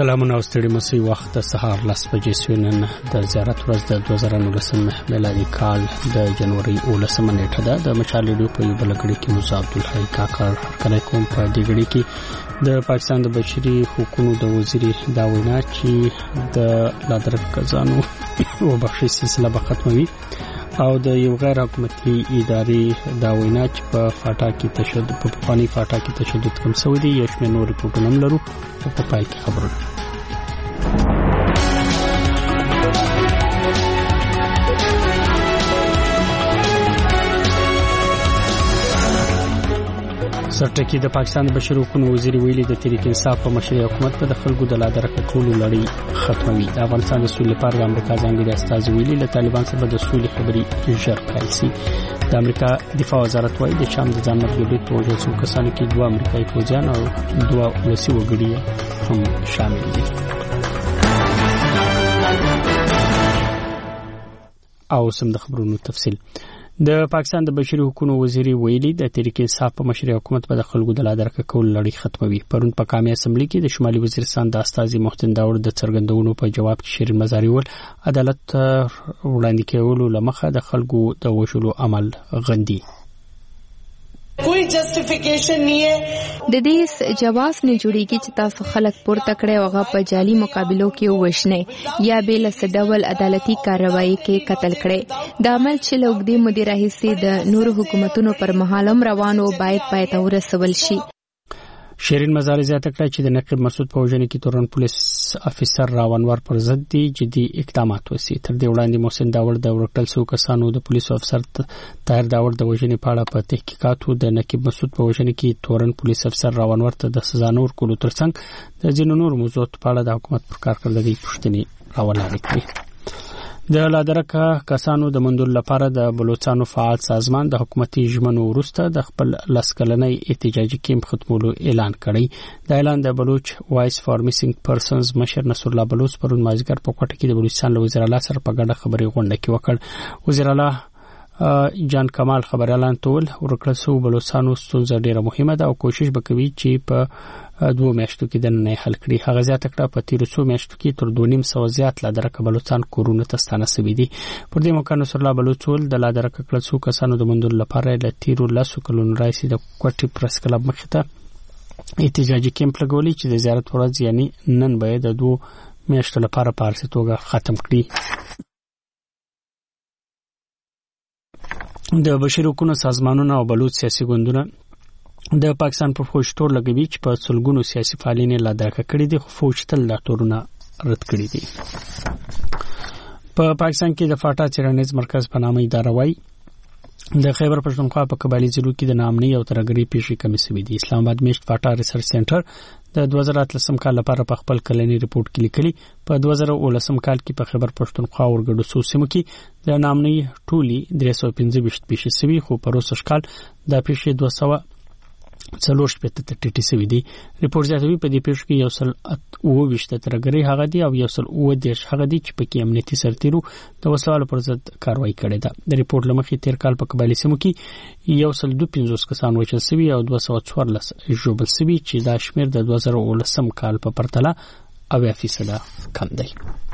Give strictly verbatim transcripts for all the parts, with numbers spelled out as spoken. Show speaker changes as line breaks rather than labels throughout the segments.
سلامونه او ستړي مسي وخت د سهار لس بجې سوینن د زیارت ورځ د دوه زره نولسم میلادي کال د جنوري اولسمه نیټه ده. د مشال ریډیو په یو بلګړي کې موسی عبدالحی کاکړ کله کوم په دې غړي کې د پاکستان د بشري حقوقو د وزیر دا وینا چې د لادرک کزانو او بخشي سلسله به ختموي او د یو غیر حکومتي ادارې دا وینا چې په فاټا کې تشدد په پخوانی فاټا کې تشدد کوم سوي دي یو شمېر نور ریپورټونه هم لرو په پای کې خبرونه. سرټکی د پاکستان د بشري حقوقو وزیر ویلي د تحریک انصاف په مشرۍ حکومت په خلکو د لادر کټولو لړۍ ختموي. د افغانستان د سولې لپاره د امریکا ځانګړي استازي ویلي له طالبان سره د سولې خبرې ژر پیل شي. د امریکا دفاع وزارت وايي د شام د ځانمرګي برید په وجه څو کسانو کې دوه امریکایي فوجیان او دوه ولسي وګړي هم شامل دي. او سم د خبرونو تفصیل. د پاکستان د بشري حقوقو وزیر ویلي د تحریک انصاف په مشرۍ حکومت په خلکو د لادر کول لړۍ ختموي. پرون په قومي اسمبلی کې د شمالي وزیرستان د استازي محسن داور د څرګندونو په جواب کې شیرین مزاری ول عدالت وړاندې کولو لمخه د خلکو د وشلو عمل غندي.
کوئی جسټیفیکیشن نه ہے
د دې جواز نه جوړیږي چې تاسو خلک پورته کړي او هغه په جعلي مقابلو کې وښنه یا به له سډول عدالتي کاروایی کې قتل کړي. د عمل چې لوګدي مدیر راهسي د نور حکومتونو پر مهالم روانو باید پای ته ورسول شي. شیرین مزاری زیاته کړه چې د نقیب مسعود په وژنې کې تورن پولیس افیسر راونور پر ضد دي جدي اقدامات وسی. تر دې وړاندې محسن داور د ورکل سو کسانو د پولیسو افسر طاهر داور د وژنې په اړه په تحقیقاتو د نقیب مسعود په وژنې کې تورن پولیس افسر راونور ته د سزا نور کولو ترڅنګ د ځینو نور موضوعات په اړه د حکومت پر کارکړدګۍ پوښتنې راولارې کړې. د لادرکه کسانو د مندول لپاره د بلوچستان فعال سازمان د حکومتي ژمنو وروسته د خپل لسکلنۍ احتجاجي کیمپ ختمولو اعلان کړی. د اعلان د بلوچ وایس فار میسنګ پرسنز مشر نصر الله بلوچ پرون مازیګر په کوټه کې د بلوچستان وزیر اعلی سره په ګډه خبري غونډه کې وکړ. وزیر اعلی جان کمال خبر اعلان تول ورکړل سو بلوچستانو ستونزه ډیره مهمه ده او کوشش وکوي چې په دوه میاشتو کې د نه حل کړي. هغه زیاته کړه په تیر څو میاشتو کې تر دوه نیم سو زیات لادرکه بلوچستان کورونه ته ستانه سوي دي. پر دې موقع نصر الله بلوچ ول د لادرکه کړه څو کسانو د مندول لپاره د تیرو لاسو کلونو راځي د کوټي پرس کلب مخ ته احتجاجي کیمپ لګولې چې د زیارت ورځ یعنی نن به د دوه میاشتو لپاره پارسي توګه ختم کړي. د بشري حقوقو سازمانونو او بلوچ سیاسي ګوندونه د پاکستان په فوج تور لګوي چې په سلګونو سیاسي فعالین لا درکه کړی دي خو فوج تل لا تورونه رد کړی دي. په پاکستان کې د فاټا چیرنیز مرکز په نامه اداره وای د خیبر پښتونخوا په قبایلی ضلعو کې د نامنۍ او ترګری پیښې کمی سوي دي. اسلام آباد میشت فاټا ریسرچ سنټر د دوه زره اتلسم کال لپاره په خپل کلنی ریپورت کې لیکلي په دوه زره ولسم کال کې په خیبر پښتونخوا ورګړو سو سیمو کې د نامنۍ ټولي درې سوه پنځه ویشت پیښې سوي خو په روسش کال د پیښې دوه سوه څلور پته ټټي سوي دي. ریپورت زیاتوي په دې پیښه کې یو سل اوه ویشت ترګری هغه دي او یو سل اوه دیش هغه دي چې په کې امنیتي سرتیرو د وسوالو پر ضد کاروایی کړې ده. د ریپورت لمخې تیر کال په قبایلی سیمو کې یو سل دوه پنځوس کسان وژل سوي او دوه سوه څوارلس ژوبل سوي چې دا شمیر د دوه زره ولسم کال په پرتله اویا فیصد کم دی.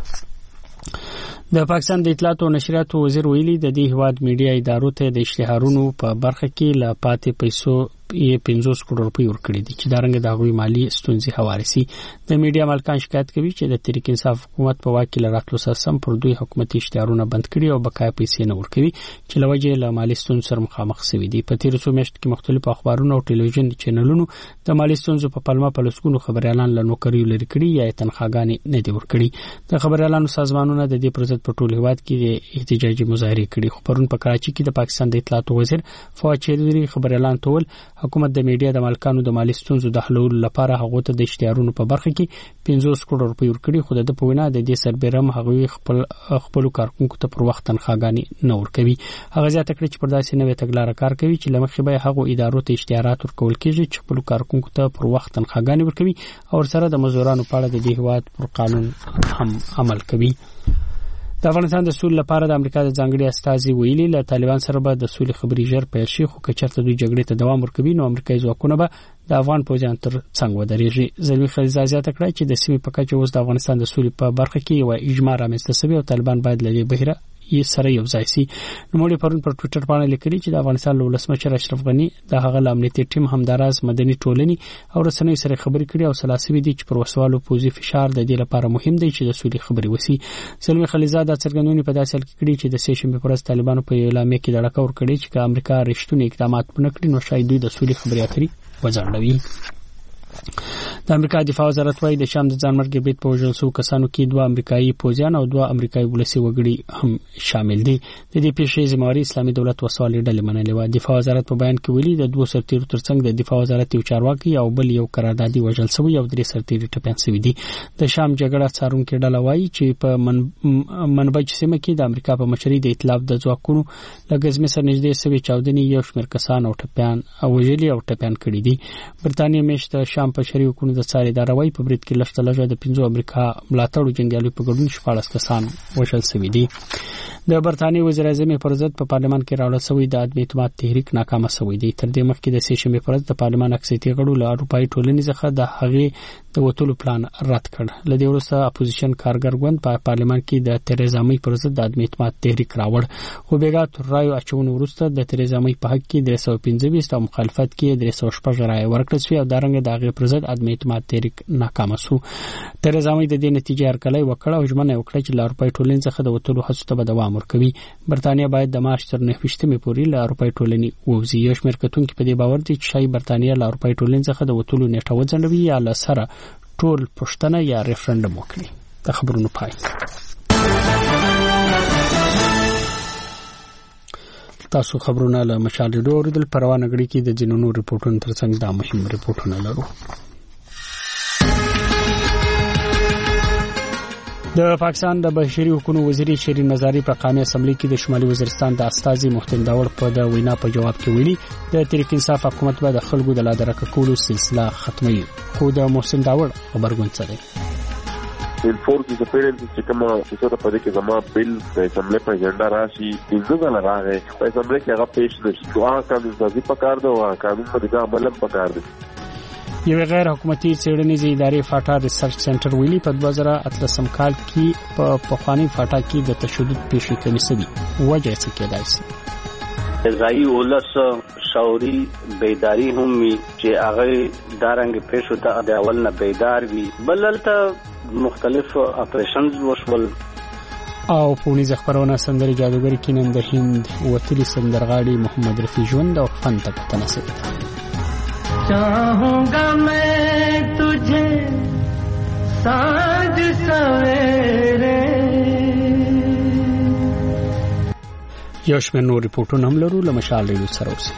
د پاکستان د اطلاعات او نشریات وزیر ویلي د دې هواد میډیا ادارو ته د اشتهارونو په برخه کې لا پاتې پیسو یې پنځوس کروڑ روپۍ ورکړي دي چې دا رنګ د هغوی مالی ستونزې هوارسي. د میډیا مالکان شکایت کوي چې د تحریک انصاف حکومت په واکیل راتلو سره سم پر دوی حکومتي اشتهارونه بند کړي او بقایا پیسې نه ورکوي چې لوجه له مالی ستونزو سره مخامخ شوي دي. په تیر څو میاشتو کې مختلفو اخبارونو او ټلویزیون چینلونو د مالی ستونزو په پلمه په لسګونو خبريالان له نوکریو لري کړي یا تنخواګانې نه دي ورکړي. د خبريالانو سازمانونو د دې پروژې په ټول هیواد کې احتجاجي مظاهره کړي. خو پرون په کراچي کې د پاکستان د اطلاعات وزیر فواد چودھری خبريالان تول حکومت د میډیا د مالکانو د مالی ستونزو د حلولو لپاره هغه ته د اشتهارونو په برخه کې پنځوس کروڑ روپۍ ورکړي خو د په وینا د دې سربېرم هغه خپل خپل کارکونکو ته پر وخت تنخواګانې نه ورکوي. هغه ځکه کړي چې پر داسې نوې تګلارې کار کوي چې لمخې به هغه ادارو ته اشتهارات ورکول کېږي چې خپل کارکونکو ته پر وخت تنخواګانې ورکوي او سره د مزدورانو په اړه د دې هواد پر قانون هم عمل کوي.
د افغانستان د سولې لپاره د امریکا د ځانګړي استازي ویلي له طالبان سره به د سولې خبري ژر پیل شي، خو که چېرته دوی جګړې ته دوام ورکوي نو امریکایي ځواکونه به د افغان پوځیان تر څنګ ودرېږي. زلمی خلیلزاد زیاته کړه چې د سیمې په کچه اوس د افغانستان د سولې په برخه کې یو اجماع رامنځته شوی او طالبان باید له دې بهیره یې سره یو ځای شي. نوموړي پرون پر ټوئیټر باندې لیکلي چې د افغانستان له ولسمشر اشرف غني د هغه له امنیتي ټیم همداراز مدني ټولنې او رسنیو سره خبرې کړې او سلاسي دي چې پر وسوالو پوزي فشار د دې لپاره مهم دی چې د سولې خبرې وسی. زلمی خلیلزاد د څرګندونې په داسې حال کې کړي چې د سې شنبې پر ورځ طالبانو په اعلامیه کې دړکه ور کړې چې امریکا رښتونی اقدامات نه کړي نو شاید دوی د سولې خبرې اترې وځنډوي. د امریکا دفاع وزارت وايي د شام د ځانمرګي برید په وژل شوو کسانو کې دوه امریکایي پوځیان او دوه امریکایي ولسي وګړي هم شامل دي. د دې پیښې ذمہواري اسلامي دولت وسوالې ډلې منلې و. دفاع وزارت په بیان کې ویلي د دوه سرتیرو ترڅنګ د دفاع وزارت یو چارواکي او بل یو قراردادي وژل شوی او درې سرتیري ټپيان شوي دي. د شام جګړه څارونکو ډله وايي چې په منبج سیمه کې د امریکا په مشرۍ د ائتلاف د ځواکونو لګزمه سره نږدې سوي چاودنې یو شمېر کسان او ټپيان او وژلي او ټپيان کړي دي. برتانیې مېشت شام په شریو کو د څاري ادارې په برید کې لږ لږه د پنځو امریکا ملاتړو جنگیالو په ګډون شپږ کسان وژل شوي دي. د برتانیې وزیر اعظم پر ضد په پارلمان کې راوړل شوی د عدم اعتماد تحریک ناکامه شوی دی. تر دې مخکې د سې شنبې پر ورځ د پارلمان اکثریت غړو له اروپایي ټولنې څخه د هغې د وټولو پلان رد کړ. لدې وروسته اپوزیشن کارګر ګوند په پارلمان کې د تریزا مې پر ضد د عدم اعتماد تحریک راوړ، خو بیګا تر رایو اچونې وروسته د تریزا مې په حق کې درې سوه پنځه ویشت او مخالفت کې درې سوه شپږ رایې ورکړل شوې او دا رنګ د هغې پر ضد عدم اعتماد تحریک ناکامه شو. تریزا مې د دې نتیجې هرکلی وکړ او ژمنه وکړه چې له اروپایي ټولنې څخه د وټولو هڅو ته به دوام ورکوي. برتانیا باید د مارچ تر نهه ویشتمې پورې له اروپایي ټولنې ووځي. یو شمېر کتونکي په دې باور دي چې شاید برتانیا له اروپایي ټولنې څخه د وټولو نیټه وځنډوي یا له سره ټول پښتنه یا ریفرندوم وکړي. د خبرونو پای. تاسو خبرونه له مشال ډو اوریدل. پروانه غړي کې د جنونو ریپورتونو ترڅنګ دا مهم ریپورتونه لرو. د پاکستان د بشري حقوقو وزیر شیرین مزاری په قومي اسمبلی کې د شمالي وزیرستان د استازي محسن داوړ په د وینا په جواب کې ویلي د تحریک انصاف حکومت به د خلکو د لادرکه کولو سلسله ختموي. خو د محسن داوړ خبرګون څه دی؟
الفور کې د پیرل چې کومه څه په دې کې زموږ بل د اسمبلی په اجنډا راشي پنځه ځله راغی په اسمبلی کې هغه پیښ نشي. دوه قانون سازي پکار دی او قانون په دغه عمل پکار دی.
یو غیر حکومتي څېړنیزې ادارې فاټا ریسرچ سنټر ویلي په دوه زره اتلسم کال کې په پخوانی فاټا کې د تشدد پیښې کمې شوې. وجه څه کېدای شي؟
ځایي ولس شعوري بیداری هم وي چې هغه دارنګ پیښو ته د اول نه بیدار وي. بللته مختلف اپریشنز وشول
او پونیز خبرونه سندري جادوګر کې نن د هند وتلی سندرغاړي محمد رفیع ژوند او فن ته تناسب ده.
चाहूंगा मैं तुझे साँझ सवेरे.
یو شمېر نور ریپورټونه هم لرو. له مشال ریډیو سره اوسئ.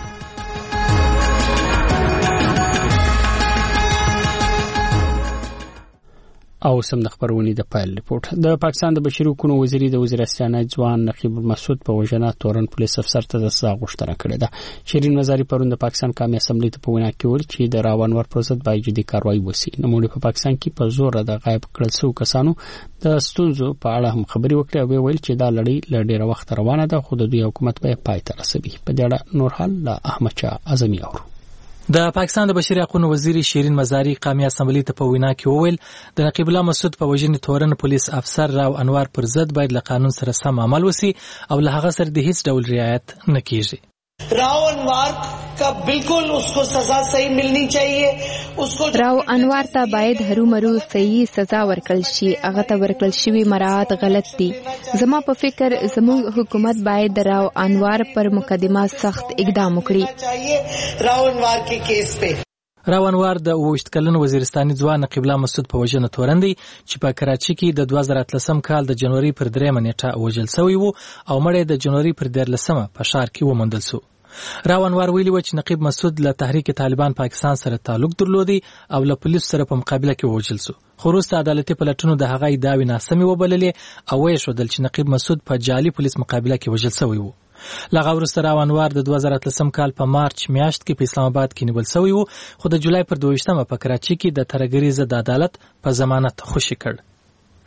او سم د خبرونې د پایل ریپورت. د پاکستان د بشري حقوقو وزیر د وزیر استانه ځوان نقیب مسعود په وژنه تورن پولیس افسر ته د سزا غوښتنه کړې ده. شیرین مزاری پرون د پاکستان قومي اسمبلی ته په وینا کې ویل چې د راونور پر ضد باید جدي کاروایی وشي. نوموړي په پاکستان کې په زور د غایب کړل شوو کسانو د ستونزو په اړه هم خبري وکړې او ویل چې دا لړۍ له ډیره وخت روانه ده خو د دوی حکومت به پای ته رسوي. په دې اړه نور حال له احمد شاه اعظمي اورو.
د پاکستان د بشري حقوقو وزیر شیرین مزاری قومي اسمبلی ته په وینا کې وویل د نقیب الله مسعود په وژنې تورن پولیس افسر راو انوار پر ضد باید له قانون سره سم عمل وشي او له هغه سره د هیڅ ډول رعایت نه کیږي.
राव अनवर का बिल्कुल उसको सजा सही मिलनी चाहिए. उसको
راو انوار ته باید هرومرو صحیح سزا ورکړل شي. هغه ته ورکړل شوی مراعات غلط دي. زما په فکر زموږ حکومت باید راو انوار پر مقدمه سخت اقدام وکړي.
راو انوار کې کیس په
راو انوار د اوویشت کلن وزیرستاني ځوان نقیب الله مسعود په وژنه تورن دی چې په کراچي کې د دوه زره اتلسم کال د جنوري پر دریمه نیټه وژل شوی وو او مړ د جنوري پر دیارلسمه په ښار کې وموندل شو. راو انوار ویلي و چې نقیب مسعود له تحریک طالبان پاکستان سره تعلق درلودي او له پولیس سره په مقابله کې وژل شو. خو وروسته عدالتي پلټنو د هغه ادعاوې ناسمې وبللې او ویې ښودل چې نقیب مسعود په جعلي پولیس مقابله کې وژل شوی و. لغه وروسته راو انوار د دوه زره اتلسم کال په مارچ میاشت کې په اسلام آباد کې نیول شوی و خو د جولای پر دوه ویشتمه په کراچي کې د ترګریزه د عدالت په ضمانت خوشی کړ.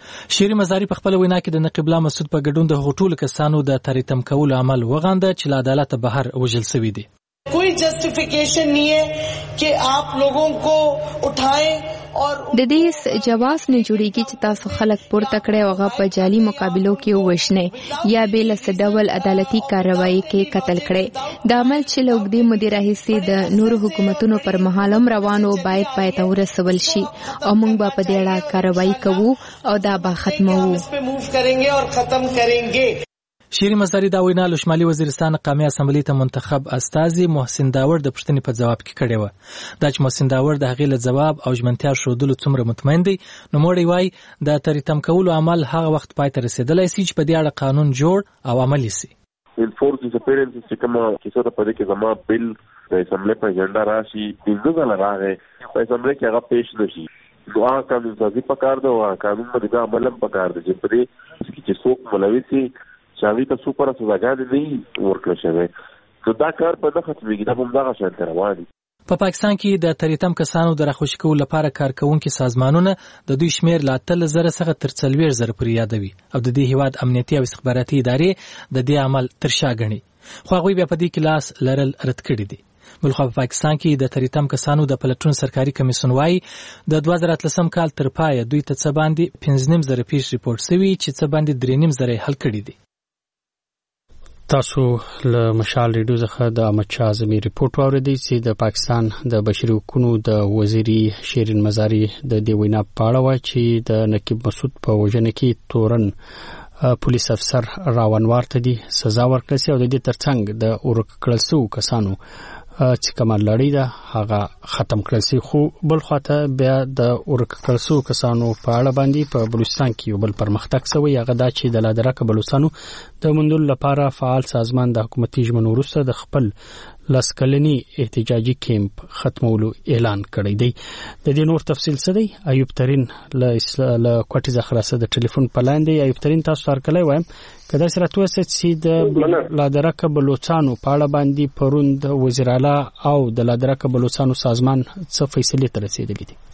شيري مزاري په خپل وینا کې د نقیب الله مسعود په ګډون د هغو کسانو د تریتم کولو عمل وغانده چې له عدالت بهر وژل شوي دي.
कोई जस्टिफिकेशन नहीं है कि आप लोगों को उठाएं और
د دې جواز نه جوړیږي چې تاسو خلک پورته کړئ او هغه په جعلي مقابلو کې وښنه یا به له ډول عدالتي کاروایی کې قتل کړي. د عمل چې لوګدي مدیر راهسي د نورو حکومتونو پر مهالم روانو باید پای ته ورسول شي او موږ به په دې اړه کاروایی کوو او دا به ختمو.
اس پہ موو کریں گے اور ختم کریں گے.
شيري مزاري دا وینا له شمالي وزیرستان قومي اسمبلی ته منتخب استازي محسن داور د پښتنې په جواب کې کړی و. دا چې محسن داور د هغې له جواب او ژمنتیا ښودلو څومره مطمئن دی نو موړی وایي د تریتم کولو عمل هغه وخت پای ته رسېدلی سي چې په دې اړه قانون جوړ او عملي سي.
الفور ډیسپیرنس چې کومه کیسه ده په دې کې زما بل د اسمبلی په ایجنډا راشي پنځه ځله راغی په اسمبلی کې هغه پیش نشي نو هغه قانون سازي پکار ده او قانون باندې دا عمل هم پکار ده چې په دې چې څوک ملوي سي شاوی ته سوپر سزاګانې نه ورکړل شوی نو دا کار په نه ختمېږي دا هم دغه شان روان دي.
په پاکستان کې د تریتم کسانو د راخوشي کولو لپاره کارکوونکي سازمانونه د دوی شمیر له اتلس زره څخه تر څلوېښت زره پورې یادوي او د دې هیواد امنیتي او استخباراتي ادارې د دې عمل تر شا ګڼي خو هغوی بیا په دې کې لاس لرل رد کړي دي. بلخوا په پاکستان کې د تریتم کسانو د پلټون سرکاري کمیسیون وايي د دوه زره اتلسم کال تر پایه دوی ته څه باندې پنځه نیم زره پیښ ریپورټ شوي چې څه باندې درې نیم زره حل کړي دي.
تاسو له مشال ریډیو څخه د احمد شاه اعظمي ریپورت واوریدئ چې د پاکستان د بشري حقوقو د وزیري شیرین مزاري د دې وینا په اړه وایي چې د نقیب مسعود په وژنه کې تورن پولیس افسر راونوار ته دي سزا ورکړل شي او د دې ترڅنګ د ورک کړل شوو کسانو چې کومه لړۍ ده هغه ختم کړل شي. خو بل خواته بیا د ورک کړل شوو کسانو په اړه باندې په بلوچستان کې یو بل پرمختګ شوی هغه دا چې د لادرکه بلوچستانو د موندلو لپاره فعال سازمان د حکومتي ژمنو وروسته د خپل لسکلنی احتجاجي کیمپ ختمولو اعلان کړی دی. د دې نور تفصیل څه دی؟ ایوب ترين له له کوټي زخراسه د ټلیفون په لاین دی. ایوب ترين تاسو سره کله وایم کله سره تاسو چې د لادرکه بلوچستانو په اړه باندې پروند وزیر اعلی او د لادرکه بلوچستانو سازمان څه فیصله تر رسیدلې دي؟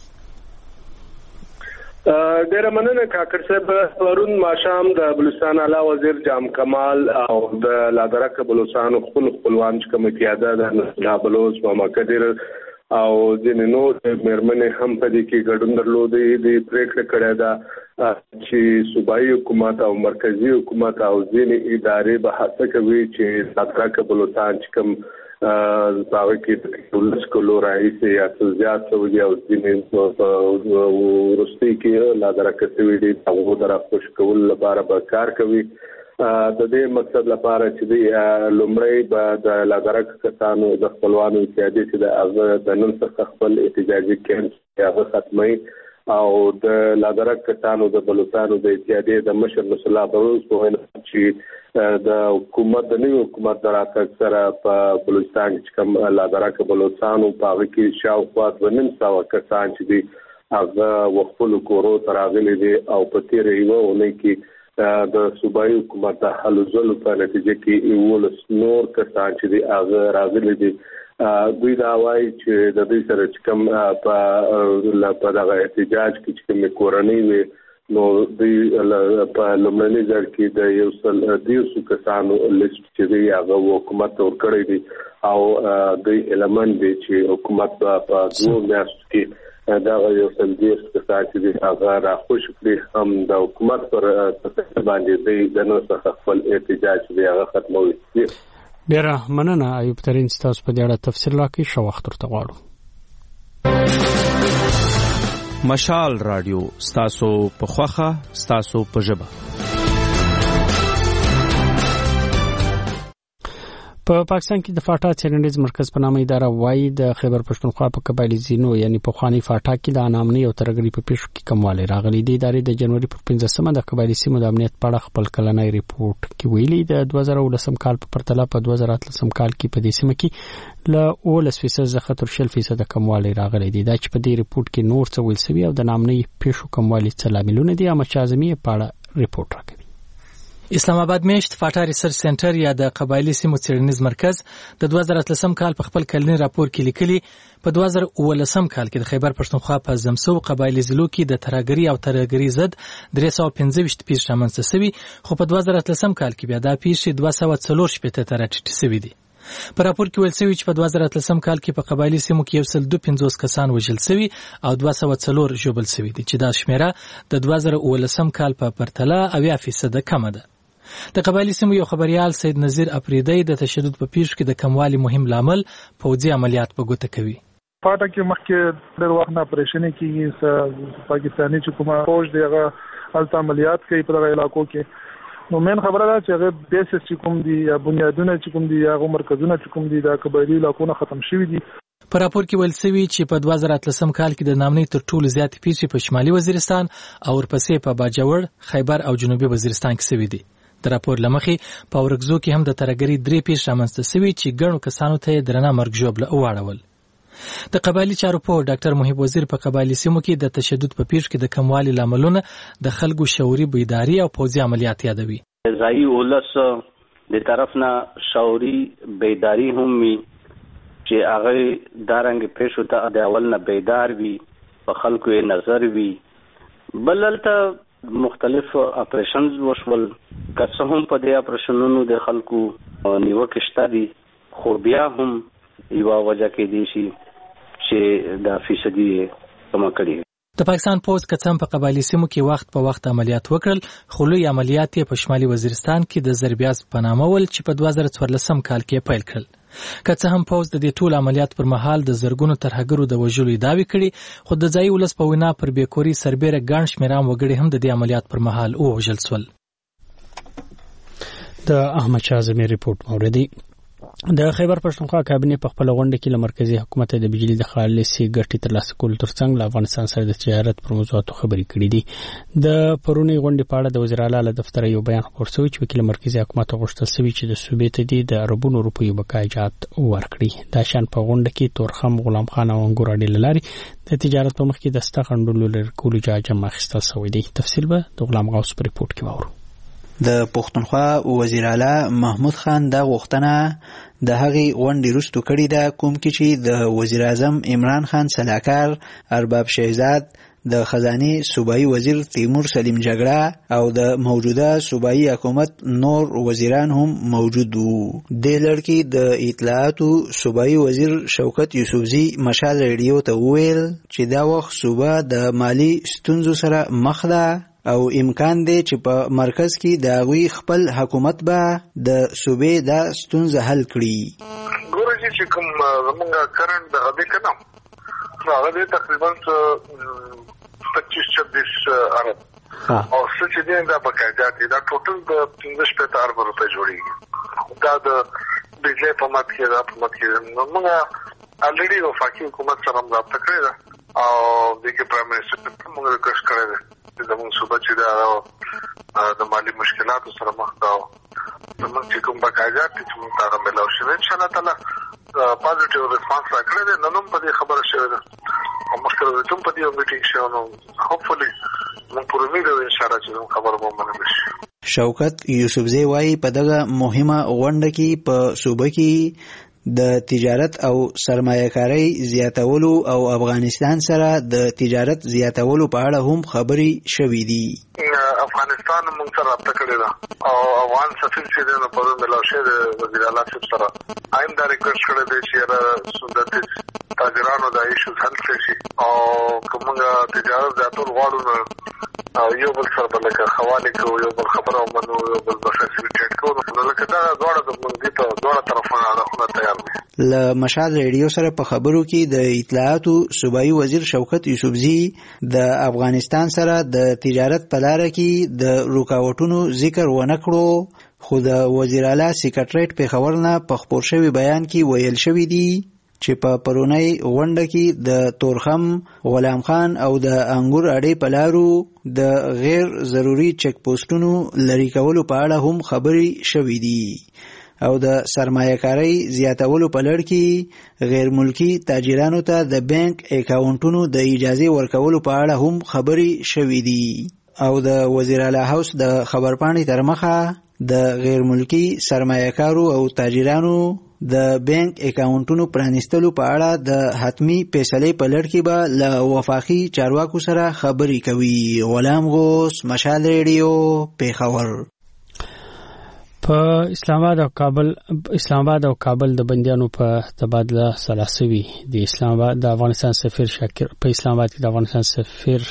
ډیره مننه کاکر صاحب. پرون ماښام د بلوچستان اعلی وزیر جام کمال او د لادرکه بلوچستان خپل خپلوان چې کومه پیاده د نابلوچ محمد قدیر او ځینې نور مېرمنې هم په دې کې ګډون درلودي. د پریکړه کړې ده چې صوبایي حکومت او مرکزی حکومت او ځینې ادارې به هڅه کوي چې لادرکه بلوچستان چې کوم باور کې د ټولس کولو راځي یا څه زیات سوي او ځینې ورستي کې لادرکه سوي دي هغه د راخوش کول لپاره به کار کوي. د دې مقصد لپاره چې د لومړی به د لادرکه کسانو د خپلوانو اتحادیې چې د هغه د نن څخه خپل احتجاجي کیمپ هغه ختمي او د لادرکه کسانو د بلوچستانو د اتحادیې د مشر نصر الله بلوچ په وینا چې د حکومت د نوي حکومت د راتګ سره په بلوچستان کې کوم لادرکه بلوچستانو په هغه کې شاوخوا دوه نیم سوه کسان چې دي هغه وخپل کورو ته راغلي دي او په تېره یوه اونۍ کې د صوبایي حکومت د هلو ځلو په نتیجه کې یولس نور کسان چې دي هغه راغلي دي. دوی دا وایي چې د دوی سره چې کوم په دغه احتجاج کې چې کومې کورنۍ وي نو دوی په لومړني ځل کې د یو سل دیرشو کسانو لیست چې دی هغه حکومت ته ورکړی دی او دوی علمن دی چې حکومت په دوه میاشتو کې دا یو سل دیرش کسان چې دی هغه راخوش کړي هم د حکومت پر باندې دی د نن څخه خپل احتجاج دی هغه ختموي.
ډیره مننه ایوب ترين تاسو په دې اړه تفصیل راکړئ. شو وخت ورته غواړو.
مشال رادیو ستاسو په خوخه ستاسو په ژبه.
په پاکستان کې د فاټا چیرنډیز مرکز په نامه اداره وایي د خیبر پښتونخوا په قبایلی زینو یعنی په خوانی فاټا کې د انامني او ترګری په پیښو کې کموالی راغلی دی. ادارې د جنوري پر پنځمه د قبایلی سیمو د امنیت په اړه خپل کلنۍ ریپورت کې ویلي د دوه زره ولسم کال په پرتله په دوه زره اتلسم کال کې په دې سیمه کې له اوولس فیصد څخه تر شل فیصد کموالی راغلی دی. دا چې په دې ریپورت کې نور څه ویل شوی او د نامني پیښو کموالی څه لاملونه دي احمد شاه اعظمي په اړه ریپورت راکوي.
اسلام آباد میشت فاټا ریسرچ سنټر یا د قبایلی سیمو څېړنیز مرکز د دوه زره اتلسم کال په خپل کلنی راپور کې لیکلي په دوه زره اوولسم کال کې د خیبر پښتونخوا په زمسو قبایلی ضلعو کې د ترهګري او ترهګري ضد درې سوه پنځه ویشت پیښې رامنځته سوي، خو په دوه زره اتلسم کال کې بیا دا پیښې دوه سوه څلور شپېته ته راټیټې سوي دي. په راپور کې ویل شوي چې په دوه زره اتلسم کال کې په قبایلی سیمو کې یو سل دوه پنځوس کسان وژل شوي او دوه سوه څلور ژوبل شوي دي، چې دا شمیره د دوه زره اوولسم کال په پرتله اویا فیصده کمه ده. د قبایلی سیمو یو خبریال سید نظیر اپریدی د تشدد په پیښو کې د کموالي مهم لامل پوځي عملیات په ګوته کوي.
پاټه کې مخکې ډېر وخت نه اپریشن کېږي، پاکستاني چې کومه فوج دی هغه هلته عملیات کوي په دغه علاقو کې. نو مین خبره ده چې هغه بیسس چې کوم دي یا بنیادونه چې کوم دي یا هغه مرکزونه چې کوم دي د قبایلي علاقو ختم شوي دي.
په راپور کې ویل شوي چې په دوه زره اتلسم کال کې د نامنۍ تر ټولو زیاتې پیښې په شمالي وزیرستان او ورپسې په باجوړ، خیبر او جنوبي وزیرستان کې شوي دي. د راپور له مخې په اورګزو کې هم د ترهګرۍ درې پیښې رامنځته شوي چې ګڼو کسانو ته یې درنه مرګ ژوبله واړول. د قبایلي چارو پوه ډاکټر محب وزیر په قبایلي سیمو کې د تشدد په پیښو کې د کموالي لاملونه د خلکو شعوري بیداري او پوځي عملیات یادوي.
ځایي ولس د طرف نه شعوري بیداري هم وي چې هغه دارنګ پیښو ته د اول نه بیدار وي، په خلکو یې نظر وي. بل هلته مختلف اپریشنز وشول، که څه هم په دې اپریشنونو د خلکو نیوکې شته دي، خو بیا هم یوه وجه کېدی شي چې دا فیصدي یې کمه کړې.
د پاکستان پوځ که څه هم په قبایلي سیمو کې وخت په وخت عملیات وکړل، خو لوی عملیات یې په شمالي وزیرستان کې د زربیاز په نامه ول چې په دوه زره څوارلسم کال کې پیل کړل. که څه هم پوځ د دې ټول عملیات پر مهال د زرګونو ترهګرو د وژلو ادعاوې کړي، خو د ځایي ولس په وینا پر بیکوري سربیره ګڼ شمېره وګړي هم د دې عملیات پر مهال ووژل شول.
د احمد شاه زمیر ریپورت موردی. د خیبر پښتونخوا کابینه په خپل غونډه کې له مرکزی حکومت د بجلی د خالصي ګټې ترلاسه کولو ترڅنګ له افغانستان سره د تجارت پر موضوعاتو خبرې کړې دي. د پرونی غونډې په اړه د وزیر اعلی له دفتر یو بیان خپور شوی چې وکیل مرکزی حکومت غوښتل شوی چې د صوبې ته د اربونو روپیو بقایجات ورکړي. دا شان په غونډه کې تورخم، غلام خان او انګور اډې لاري د تجارت په مخ کې د استخندلو لر کولو جاجم اخیستل شوی دی. تفصیل به د غلام غوث په ریپورت کې وورو.
د پښتونخوا وزیر اعلی محمود خان دا غوښتنه د هغې غونډې وروسته کړې ده کوم کې چې د وزیر اعظم عمران خان سلاکار، ارباب شهزاد، د خزانه صوبایي وزیر تیمور سلیم جګړه او د موجوده صوبایي حکومت نور وزیران هم موجود وو. د لړ د اطلاعاتو صوبایي وزیر شوکت یوسفزي مشال ریډیو ته وویل چې دا وخت صوبه د مالی ستونزو سره مخ ده او امکان دی چې په مرکز کې د هغوی خپل حکومت به د صوبې دا ستونزه حل کړي.
ګوره چې کوم زمونږ کرنټ دغه دی که نه، نو هغه دی تقریبا پچیس چھبیس ارب او څه چې دی دا بقایجات دی، دا ټوټل د پنځه شپېته ارب روپۍ جوړېږي. دا د بجلی په مد کې دا په مد کې نو موږ الریډي وفاقي حکومت سره هم رابطه کړې ده او دې کې پرایم منسټر ته موږ ریکویسټ کړی دی چې زموږ صوبه چې دا د مالي مشکلاتو سره مخ ده او زموږ چې کوم بقایجات دي چې موږ ته هغه میلاو شوي، انشاءالله تعالی پازیټیو ریسپانس راکړی دی. نن هم په دې خبره شوې ده او مخکې ورځې هم په دې یو میټینګ شوی، نو هوپفولي موږ پر امید یو انشاءالله چې زموږ خبره به ومنل شي.
شوکت یوسفزی وایي په دغه مهمه غونډه کې په صوبه کې د تجارت او سرمایه‌کارۍ زیاتولو او افغانستان سره د تجارت زیاتولو په اړه هم خبرې شوې دي.
افغانستان موږ سره رابطه کړې ده او افغان سفیر چې دی نو په میلاو شوی د وزیر اعلی صاحب سره آیم دا ریکویسټ کړی دی چې د تاجرانو دا ایشوز حل کړی شي او که موږ تجارت زیاتول غواړو نو یو بل سره به لکه خوالې کوو، یو بل خبره ومنو، یو بل به فیسیلیټیټ کوو، نو لکه دا دواړه زموږ دې ته دواړه طرفونه هدفونه تیار دي.
له مشال ریډیو سره په خبرو کې د اطلاعاتو صوبایي وزیر شوکت یوسفزي د افغانستان سره د تجارت په لاره کې د رکاوټونو ذکر ونه کړو، خو د وزیر اعلی سیکریټریټ پېښور نه په خپور شوي بیان کې ویل شوي دي چې په پرونی غونډه کې د تورخم، غلام خان او د انګور اډې په لارو د غیر ضروري چک پوسټونو لرې کولو په اړه هم خبرې شوي دي او د سرمایه‌کارۍ زیاتولو په لړ کې غیر ملکی تاجرانو ته د بانک اکاونټونو د اجازه ورکولو په اړه هم خبرې شوي دي. او د وزیر اعلی هاوس د خبرپاڼې تر مخه د غیر ملکی سرمایه‌کارو او تاجرانو د بانک اکاونټونو پرانیستلو په اړه د حتمی فیصلې په لړ کې به له وفاقي چارواکو سره خبرې کوي. غلام غوث، مشال ریډیو، پیښور.
په اسلام آباد او کابل اسلام آباد او کابل د بندیانو په تبادله سلاسوي د اسلام آباد د افغانستان سفیر شاکر په اسلام آباد کې د افغانستان سفیر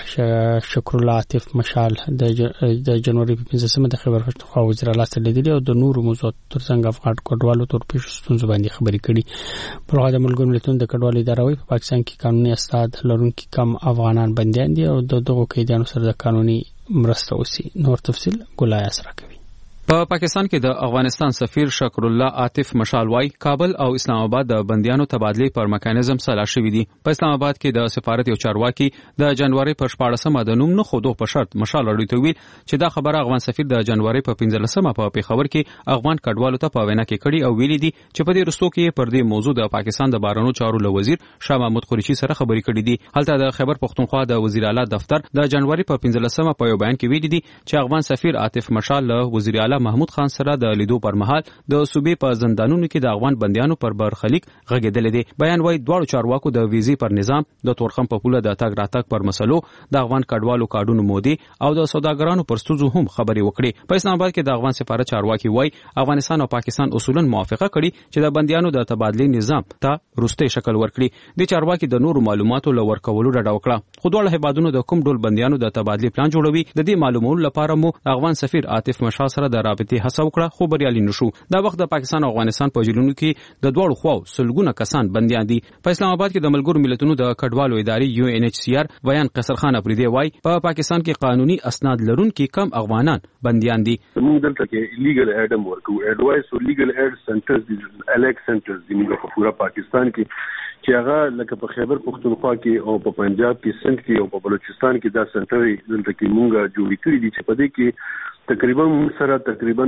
شکر الله عاطف مشال د د جنوري په پنځمه د خبر پښتونخوا وزیر اعلی سره لیدلي او د نورو موضوعات ترڅنګ افغان کډوالو تر پیښو ستونزو باندې خبرې کړي. په هغه د ملګرو ملتونو د کډوالو ادارې په پاکستان کې قانوني استاد لرونکي کم افغانان بنديان دي او د دغو قیدیانو سره د قانوني مرسته وسی. نور تفصیل ګلای اسرا کوي.
په پاکستان کې د افغانستان سفیر شکر الله عاطف مشال وايي کابل او اسلام آباد د بنديانو تبادله پر میکانیزم سلا شوې دي. په اسلام آباد کې د سفارت یو چارواکي د جنوري پر شپاړسمه د نوم نه خودو په شرط مشال اړوي ته ویل چې دا خبره افغان سفیر د جنوري په پنځلسمه په پیښور کې افغان کډوالو ته په وینا کې کړي او ویلي دي چې په دې رستو کې پر دې موضوع د پاکستان د بهرنیو چارو له وزیر شاه محمود قریشي سره خبرې کړې دي. هلته د خیبر پختونخوا د وزیر اعلی دفتر د جنوري په پنځلسمه په یو بیان کې ویلي دي چې افغان سفیر عاطف مشال له وزیر اعلی محمود خان سره د لیدو پر مهال د صوبې په زندانونو کې د افغان بنديانو پر برخلیک غږیدل دي. بیان وايي دواړو چارواکو د ویزې پر نظام د تورخم په پوله د تاګ راتګ پر مسلو د افغان کډوالو کارډونو مودي او د سوداګرانو پر ستونزو هم خبرې وکړي. په اسلام آباد کې د افغان سفارت چارواکي وايي افغانستان او پاکستان اصولا موافقه کړي چې د بنديانو د تبادله نظام ته روسته شکل ورکړي. د چارواکي د نورو معلوماتو لور کولو ډډه وکړه. خو دواړه هیوادونو د کوم ډول بنديانو د تبادله پلان جوړوي د دې معلومولو لپاره مو افغان سفیر عاطف مشال سره د رابطې هڅه وکړه خو بریالي نشو. دا وخت د پاکستان او افغانستان په جیلونو کې د دوړو خواو سلګونه کسان بنديان دي. په اسلام آباد کې د ملګرو ملتونو د کډوالو ادارې یو ان ایچ سی آر بیان قصر خان افریدی وای په پاکستان کې قانوني اسناد لرونکي کم افغانان بنديان دي.
موږ دلته کې لیګل ایډم ورکو اډوایس او لیګل ایډ سنټرز دي الیکس سنټرز دي موږ په پورا پاکستان کې چې هغه لکه په خیبر پختونخوا کې او په پنجاب کې سند کې او په بلوچستان کې دا سنټر دلته کې موږ جوړ کړی دي چې په دې کې تقریبا سره تقریبا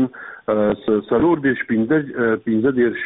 سلور دیش پنځه دیش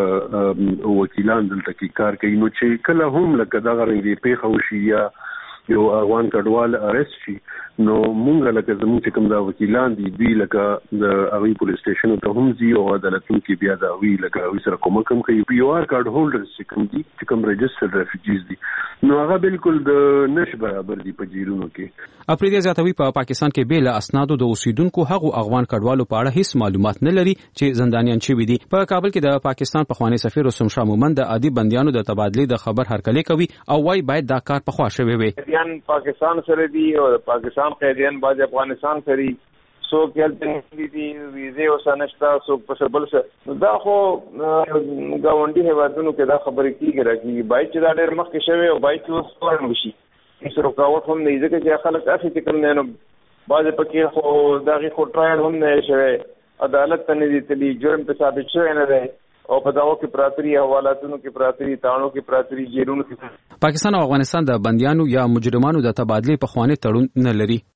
وکیلان دلته کې کار کوي. نو چې کله هم لکه دا غرنګي پیښه وشي یا یو افغان کډوال ارست شي نو مونږ لکه زموږ چې کوم دا وکیلان دي دوی لکه د هغوی پولیس سټیشن ته هم ځي او عدالتونو کې بیا د هغوی لکه هغوی سره کومک هم کوي. پی او آر کارډ هولډرز چې کوم دي چې کوم رجسټرډ ریفیوجیز دي نو هغه بالکل د نش برابر دي په جیلونو کې.
افریدی زیاتوي په پاکستان کې بیل اسنادو د اوسیدونکو هغو افغان کډوالو په اړه هیڅ معلومات نه لري چې زندانیان شوي دي. په کابل کې د پاکستان پخوانی سفیر رسوم شاه مومند د عادي بنديانو د تبادله د خبر هرکلی کوي او وايي باید دا کار په خوا شوی وي.
پاکستان سره دي او پاکستان قیدیان باز افغانستان سره سو کې دي ویزه او سنشتا سو په بل څه دا خو گاونډي هیوادونو کې دا خبرې کیږي راځي بای چې دا ډېر مخکې شوی او بای چې اوس ورن وشي هیڅ رکاوټ هم نه ځکه چې خلک اخی چې کوم نه باز پکې خو دا غي خو ټرایل هم نه شوی عدالت ته نه دي تلی جرم په ثابت شوی نه دی او په داو کې پراتري حوالاتونو کې پراتري تاڼو کې پراتري جیرونو کې.
پاکستان او افغانستان د بنديانو یا مجرمانو د تبادله په خواني تړون نه لري.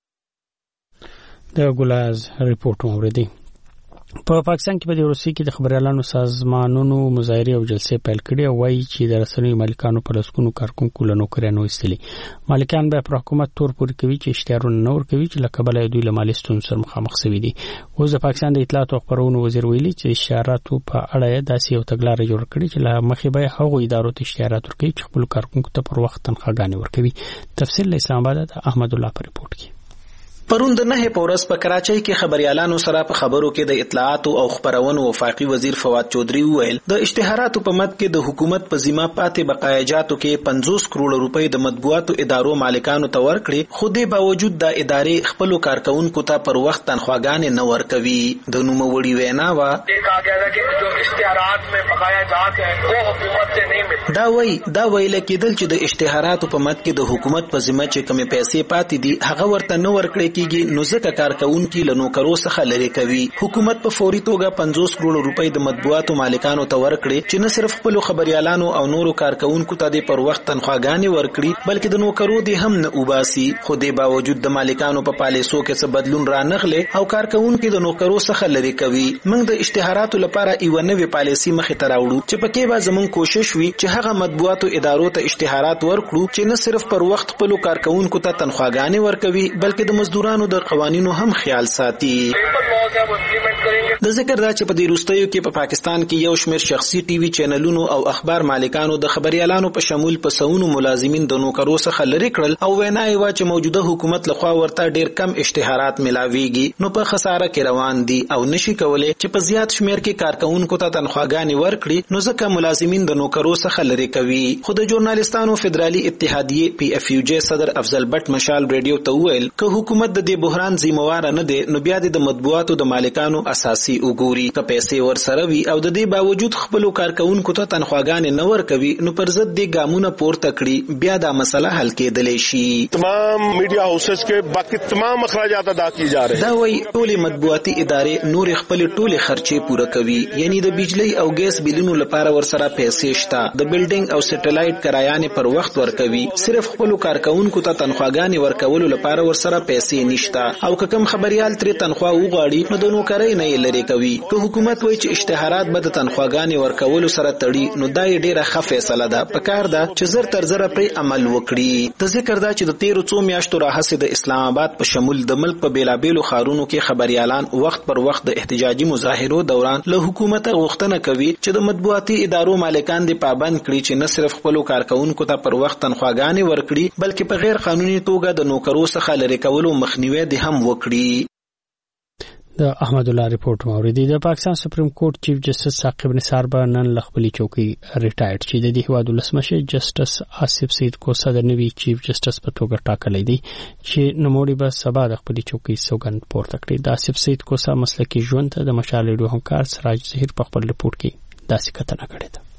د ګلاز ریپورت اوریدي. په پاکستان کې په روسي کې د خبريالانو سازمانونو مظاهره او جلسې پیل کړي او وایي چې د رسنیو مالکانو په لسکونو کارکونکو له نوکریانو ایستلي. مالکان به پر حکومت تور پورې کوي چې اشتهارونه نور کوي چې لکه بل دوی له مالي ستونزو سره مخامخ شوي دي. اوس د پاکستان د اطلاعات او خبرونو وزیر ویلي چې اشاراتو په اړه داسې یو تګلارې جوړ کړي چې له مخې به هغو ادارو ته اشتهارات ورکوي چې خپل کارکونکو ته پر وخت تنخواګانې ورکوي. تفصیل له اسلام آباد د احمد الله په ریپورت کې.
پرون د نه پورس په کراچۍ کې خبريالانو سره په خبرو کې د اطلاعات او خبرونو وفاقي وزیر فواد چودري وویل د اشتهاراتو په مد کې د حکومت په ذمہ پاتې بقایاجاتو کې پنځوس کروڑ روپۍ د مطبوعاتو ادارو مالکانو ته ورکړي خو د باوجود د ادارې خپل کارکونکو ته پر وخت تنخواګانې نه ورکوي. د نوموړي وینا وا
جو اشتهارات میں بقایاجات ہیں وہ حکومت سے نہیں ملتے.
دا وی دا ویل کېدل چې د اشتهاراتو په مد کې د حکومت په ذمہ چې کومې پیسې پاتې دي هغه ورته نه ورکړي کیږي نو ځکه کارکونکو له نوکرو څخه لري کوي. حکومت په فوري توګه پنځوس کروڑ روپۍ د مطبوعاتو مالکانو ته ورکړي چې نه صرف خپل خبريالانو او نورو کارکونکو ته د پر وخت تنخواګانې ورکړي بلکې د نوکرو دي هم نه وباسي. خو د باوجود د مالکانو په پالیسو کې څه بدلون را نغله او کارکونکو د نوکرو څخه لري کوي. موږ د اشتهاراتو لپاره یو نوې پالیسي مخې ته راوړو چې پکې به زموږ کوشش وي چې هغه مطبوعاتو ادارو ته اشتهارات ورکړو چې نه صرف پر وخت خپل کارکونکو ته تنخواګانې ورکوي بلکې د مزدورانو سناتورانو د قوانینو هم خیال ساتي. د ذکر دا چې په دې وروستیو کې په پاکستان کې یو شمېر شخصي ټي وي چینلونو او اخبار مالکانو د خبريالانو په شمول په سونو ملازمین د نوکرو څخه لرې کړل او وینا یې وا چې موجوده حکومت لخوا ورته ډېر کم اشتهارات ملاويږي نو په خساره کې روان دي او نشي کولای چې په زیات شمېر کې کارکونکو ته تنخواګانې ورکړي نو ځکه ملازمین د نوکرو څخه لرې کوي. خو د ژورنالستانو فدرالي اتحادیه پی اف یو جی صدر افضل بټ مشال ریډیو ته وویل که حکومت د دې بحران ذمہوار نه دی نو بیا د مطبوعاتو د مالکانو اساسي وګوري که پیسې ورسره وي او د دې باوجود خپل کارکونکو ته تنخواګانې نه ورکوي نو پر ضد د ګامونه پورته کړي بیا دا مسله حل کېدلی شي.
تمام میډیا هاوسز کې باقي تمام اخراجات ادا کی جا رہے
دا وایي ټولې مطبوعاتي ادارې نور خپل ټولې خرچې پوره کوي یعنی د بجلی او ګیس بلونو لپاره ورسره پیسې شته د بلډینګ او سټلایټ کرایانې پر وخت ورکوي صرف خپل کارکونکو ته تنخواګانې ورکولو لپاره ورسره پیسې نشته او که کوم خبريال ترې تنخوا وغواړي نو د نوکرۍ نه یې لري کوي. که حکومت وایي چې اشتهارات به د تنخواګانې ورکولو سره تړي نو دا یې ډیره ښه فیصله ده. پکار ده چې زر تر زره پرې عمل وکړي. د ذکر دا چې د تیرو څو میاشتو راهیسې د اسلام آباد په شمول د ملک په بیلابیلو ښارونو کې خبريالان وخت پر وخت د احتجاجي مظاهرو دوران له حکومت غوښتنه کوي چې د مطبوعاتي ادارو مالکان دې پابند کړي چې نه صرف خپل کارکونکو ته پر وخت تنخواګانې ورکړي بلکې په غیر قانوني توګه د نوکرو څخه لرې کولو مخنیوي دې هم وکړي.
د احمد الله ریپورت موریدي د پاکستان سپریم کورټ چیف جسټس ثاقب نثار به نن له خپلې چوکۍ ریټایرډ شي. د دې هیواد ولسمشر جسټس آصف سید کوسا د نوي چیف جسټس په توګه ټاکلی دی چې نوموړي به سبا د خپلې چوکۍ سوګند پورته کړي. د آصف سید کوسا مسلکي ژوند ته د مشال ریډیو همکار سراج ظهیر په خپل ریپورت کې داسې کتنه کړې ده.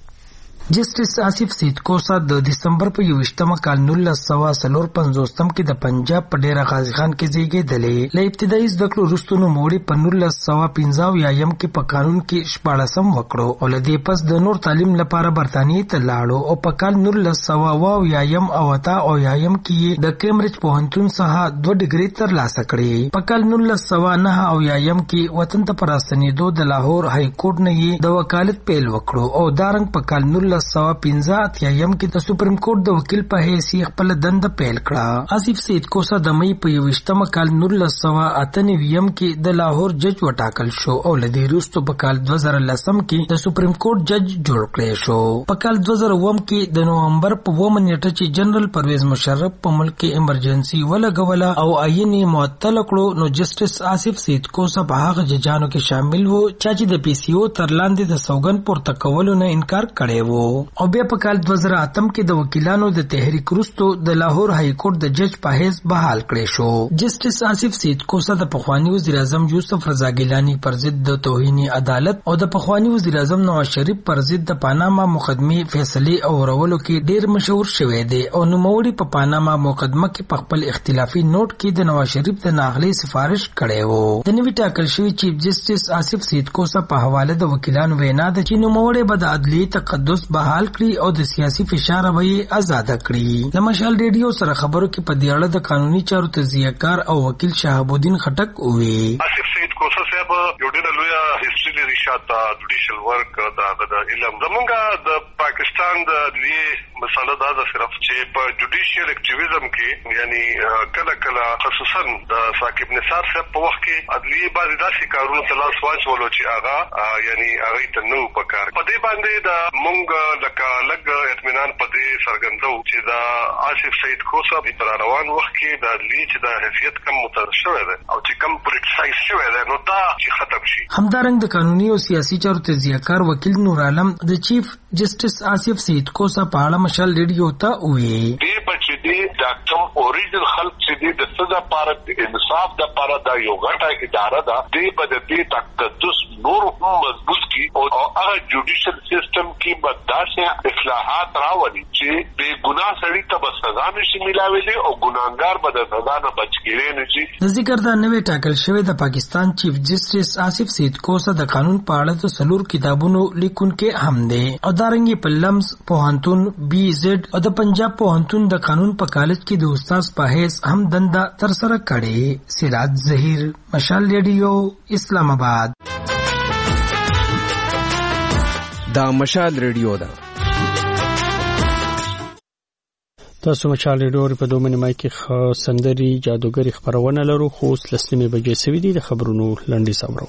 جسټس آصف سید کوسا د دسمبر په یوویشتمه کال نولس سوه څلور پنځوستم کې د پنجاب په ډیره غازی خان کې زیږېدلی. له ابتدایي زده کړو وروسته نوموړي په نولس سوه پنځه اویایم کې په قانون کې شپاړسم وکړو او له دې پس د نور تعلیم لپاره برطانیې ته لاړو او په کال نولس سوه اوه اویایم او اته اویایم کې د کیمبرج پوهنتون څخه دوه ډګري ترلاسه کړې. په کال نولس سوه نهه اویایم کې وطن ته په راستنېدو د لاهور های کورټ نه یې د وکالت پیل وکړو او دارنګ په کال نولس سوه پنځه اتیایم کې د سپریم کورټ د وکیل په حیث خپل دنده پیل کړه. آصف سید کوسا د مئی په یوویشتمه کال نولس سوه اته نویم کې د لاهور جج وټاکل شو او له دې وروسته په کال دوه زره لسم کې د سپریم کورټ جج جوړ کړی شو. په کال دوه زره اووم کې د نومبر په اوومه نیټه چې جنرال پرویز مشرف په ملک کې ایمرجنسي ولګوله او عین یې معطل کړو نو جسټس آصف سید کوسا په هغه ججانو کې شامل وو چې د پی سی او تر لاندې د سوګند پورته کولو نه انکار کړی وو او بیا په کال دوه زره اتم کې د وکیلانو د تحریک وروسته د لاهور های کورټ د جج په حیث بحال کړی شو. جسټس آصف سید کوسا د پخوانی وزیر اعظم یوسف رضا ګیلانی پر ضد د توهین عدالت او د پخوانی وزیر اعظم نواز شریف پر ضد د پاناما مقدمې فیصلې اورولو کې ډیر مشهور شوی دی او نوموړي په پاناما مقدمه کې په خپل اختلافي نوٹ کې د نواز شریف د ناغلي سفارش کړی وو. د نوي ټاکل شوی چیف جسټس آصف سید کوسا په حواله د وکیلانو وینا ده چې نوموړي به د عدلیې تقدس بحال کړي او د سیاسي فشار به آزاد کړي. د مشال ریډیو سره خبرو کې په دې اړه د قانوني چارو تجزیه‌کار او وکیل شهاب الدین خټک ووی.
آصف سید کوسا صاحب یو ډېر لوی هیستوري لري شاته جوډیشل ورک دا د علم زمونږ د پاکستان د عدلیې مسله دا ده صرف چې په جوډیشل اکټیویزم کې یعنی کله کله خصوصا د ثاقب نثار صاحب په وخت کې عدلیې بعضې داسې کارونو ته لاس واچولو چې هغه یعنی هغې ته نه و پکار. په دې باندې د مونږ لکه لږ اطمینان په دې څرګندو چې د آصف سید کوسا په روان وخت کې د عدلیې چې د حیثیت کم متر شوی دی او چې کم پولیټیسایز شوی دی نو دا چې ختم شي.
همدارنګ د قانوني او سیاسي چارو تجزیه‌کار وکیل نور عالم د چیف جسټس آصف سید کوسا په اړه مشال ریډیو ته وویل.
دې بچ دې د کوم اوریجنل خلک چې دې د سزا لپاره د انصاف لپاره دا یو غټه اداره ده دې په دې تقدس نور هم مضبوط کی او هغه جوډیشل سیستم کې به داسې اصلاحات راولي چې بے ګناه سړي ته به سزا نشي ملاوي او ګناهګار به د سزا نه بچ کېږي نه شي.
د ذکر دا نوې ټاکل شوی د پاکستان چیف جسټس آصف سید کوسا د قانون په اړه د څلور کتابونو لیکونکی هم دی او دارنګ په لمز پوهنتون بی زد او د پنجاب پوهنتون د قانون په کالج کې د استاد په حیث هم دنده تر سره کړې. سراج ظهیر مشال ریډیو اسلام آباد.
دا مشال ریډیو ده.
تاسو مشال ریډیو په دوه منځ کې سندري جادوګری خبرونه لرو خو لسمه بجې سوي دي د خبرونو لنډي سمرو.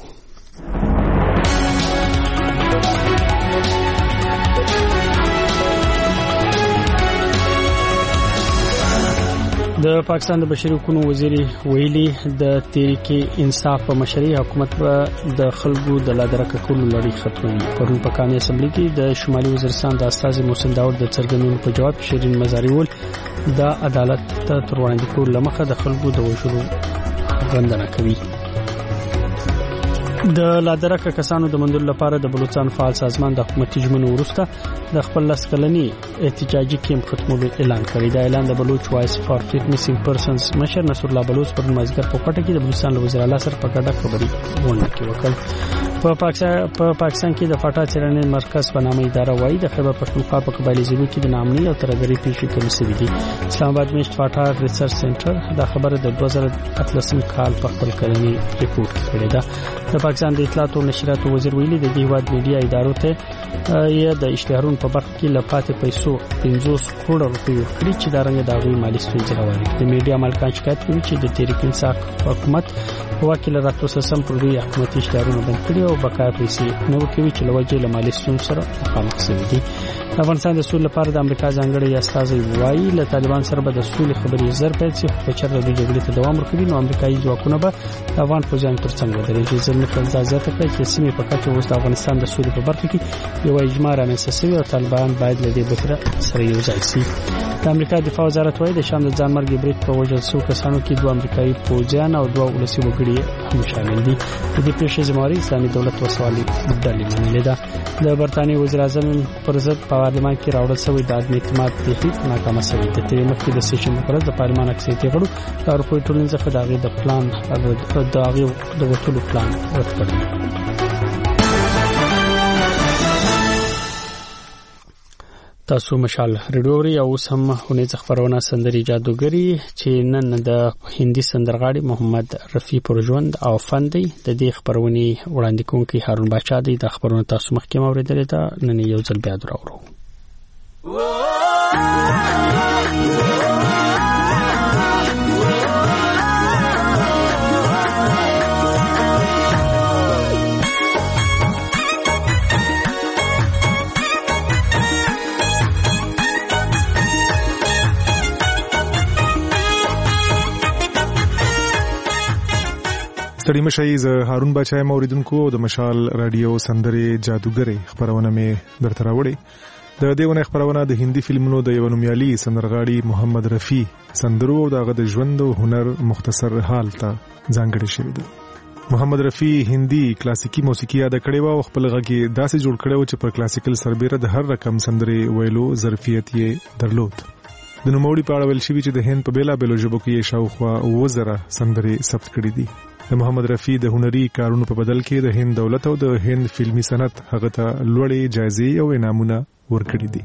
د پاکستان د بشري حقوقو وزیر ویلي د تحریک انصاف په مشرۍ حکومت په د خلکو د لادرکه کولو لړۍ ختموي. پرون په قانوني اسمبلی کې د شمالي وزیرستان د استاذ محسن داود د څرګندونو په جواب شیرین مزاری ول د عدالت ته تر وړاندې کولو لمخه د خلکو د وژلو غندنه کوي. د لادرکه کسانو د مندل لپاره د بلوچستان فعال سازمان د حکومتي ژمنو وروسته د خپل لس کلنی احتجاجي کیمپ ختمولو اعلان کړی. دا اعلان د بلوچ وایس فار فیت میسینګ پرسنز مشر نصر الله بلوچ پر مازیګر په کوټه کې د بلوچستان وزیر اعلی سره په ګډه خبري ونه کې وکړ. په پاکستان په پاکستان کې د فاټا چرنې مرکز په نامه اداره وایي د خیبر پښتونخوا په قبایلی ضلعو کې د نامني او ترګری پیښې کمی شوې دي. اسلام آباد میشت فاټا ریسرچ سنټر دا خبره د دوه زره اتلسم کال په خپل کلنی ریپورت کړی ده. د پاکستان د اطلاعات او نشریات وزیر ویلي د دې هیواد میډیا ادارو ته یې د اشتهارونو په برخه کې لپاتې پیسو پنځوس کروڑ روپۍ ورکړي چې دا رنګ د هغوی مالي ستونزې راوړي. د میډیا مالکان شکایت کوي چې د تحریک انصاف حکومت وکیل راتلو سم پر دوی حکومتي اشتهارونه بند کړي او بقایا پیسې نه ورکوي چې لوجه له مالي ستونزو سره مخامخ شوي دي. افغانستان د سولې لپاره د امریکا ځانګړی استازی وایي له طالبان سره به د سولې خبرې زر پیل شي خو چېرته د جګړې ته دوام ورکوي نو امریکایي ځواکونه به د افغان پوځیانو ترڅنګ ودرېږي. زلمي خلیلزاد زیاته کړه چې سیمې په کچه اوس د افغانستان د سولې په برخه کې یو اجماع رامنځته شوی او طالبان باید له دې بهتره سره یو ځای شي. د امریکا دفاع وزارت وایي د شام د ځانمرګ بریټ په وژل شوو کسانو کې دوه امریکایي پوځیان او دوه ولسي وګړي هم شامل دي. د دې پیښې ذمہواري اسلامي دولت وسوالي ډلې منلې ده. د برتانیې وزیر اعظم پر ضد په پارلمان کې راوړل شوی د عدم اعتماد تحریک ناکامه شوی. د ترې مخکې د سیشن پر د پارلمان اکثریت غړو د اروپایي ټولنې څخه د هغې د پلان د هغې د وټولو پلان رد کړی. تاسو مشال ریډیو او سم هونه خبرونه سندري جادوګری چې نن د هندي سندرغاړي محمد رفیع پرژوند او فندي د دې خبرونه وړاندې کوونکی هارون بچا دی. د خبرونه تاسو مخکې اوریدلې ده نن یو ځل بیا درو.
ستړي مشي ز هارون بچای موریدونکو د مشال رادیو سندري جادوګری خبرونه مې درته راوړې. د دیونه خبرونه د هندي فلمونو د یو نومیالي سندرغاړي محمد رفیع سندرو او دغه د ژوند او هنر مختصر حال ته ځانګړی شوی دی. محمد رفیع هندي کلاسیکی موسیقي یاد کړي او خپل غږی داسې جوړ کړي چې پر کلاسیکل سربېره د هر رقم سندري ویلو ظرفیت یې درلود. د نوموړي په اړه ویل شوی چې د هند په بیلا بیلو ژبو کې شاوخوا وزره سندري ثبت کړي دي. د محمد رفیع د هنري کارونو په بدل کې د هند دولت او د هند فلمي صنعت هغه ته لوړې جایزې او انعامونه ورکړي دي.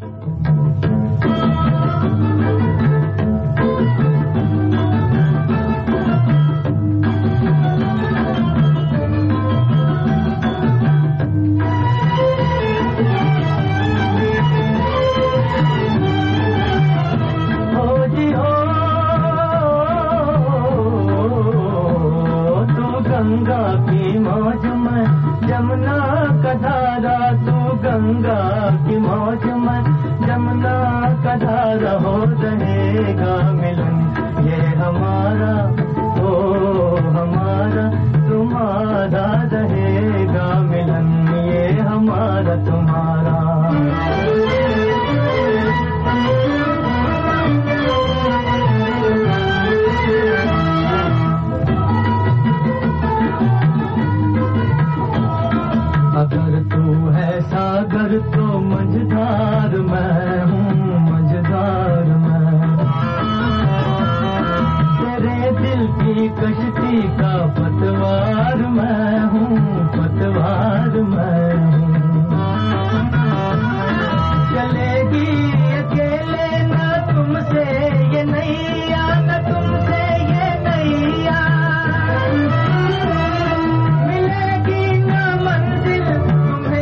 मिलेगी ना मंजिल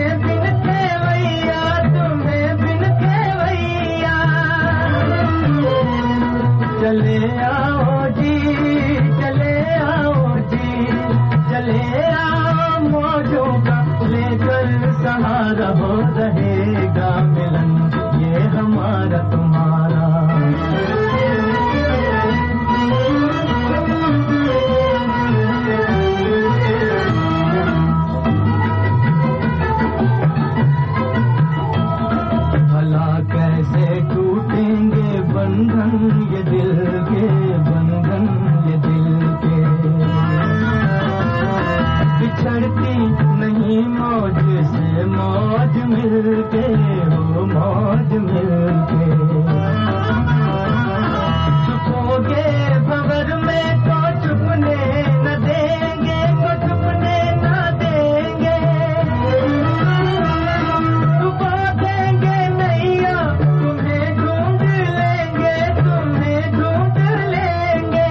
रहो रहेगा मिलन ये हमारा तुम्हारा। भला कैसे टूटेंगे बंधन ये दिल के, बंधन ये दिल के। बिछड़ती नहीं मौज से मौज मिलके हो, मौज मिलके। छुपोगे भंवर में तो छुपने न देंगे, तो छुपने न देंगे। डुबा देंगे नैया तुम्हें ढूंढ लेंगे, तुम्हें ढूंढ लेंगे।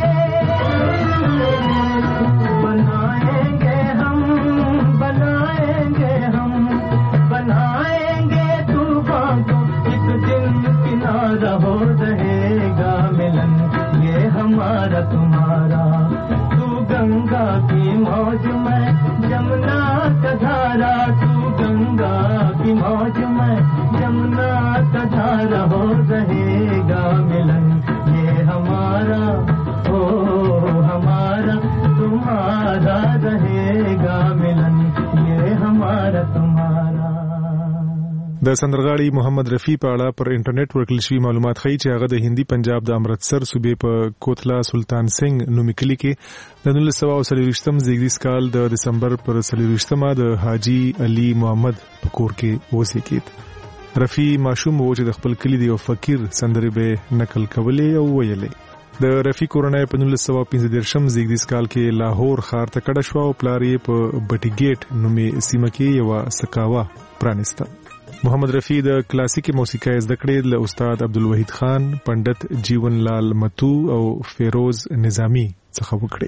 बनाएंगे हम, बनाएंगे हम, बनाएंगे तूफान को एक दिन किनारा हो रहेगा मिलन ये हमारा तुम्हारा। तू गंगा की मौज में जमुना का धारा, तू गंगा की मौज में जमुना का धारा हो रहेगा मिलन ये हमारा, ओ हमारा तुम्हारा रहेगा मिलन ये हमारा तुम्हारा।
د سندرغاړي محمد رفیع په اړه پر انټرنیټ ورکړل شوي معلومات ښیي چې هغه د هندي پنجاب د امرتسر صوبې په کوتلا سلطان سنگ نومي کلي کې د نولس سوه او څلوېښتم زیږدیز کال د دسمبر پر څلوېښتمه د حاجي علي محمد په کور کې اوسېږي. رفیع ماشوم و چې د خپل کلي د یو فقیر سندرې به نقل کولې او ویلې. د رفیع کورنۍ په نولس سوه پنځه دېرشم زیږدیز کال کې لاهور ښار ته کډه شوه او پلار یې په بټي ګیټ نومي سیمه کې یوه سکاوه پرانیسته. محمد رفیع د کلاسیکي موسیقۍ زده کړې له استاد عبدالوحید خان، پنډت جیون لال متو او فیروز نظامی څخه وکړې.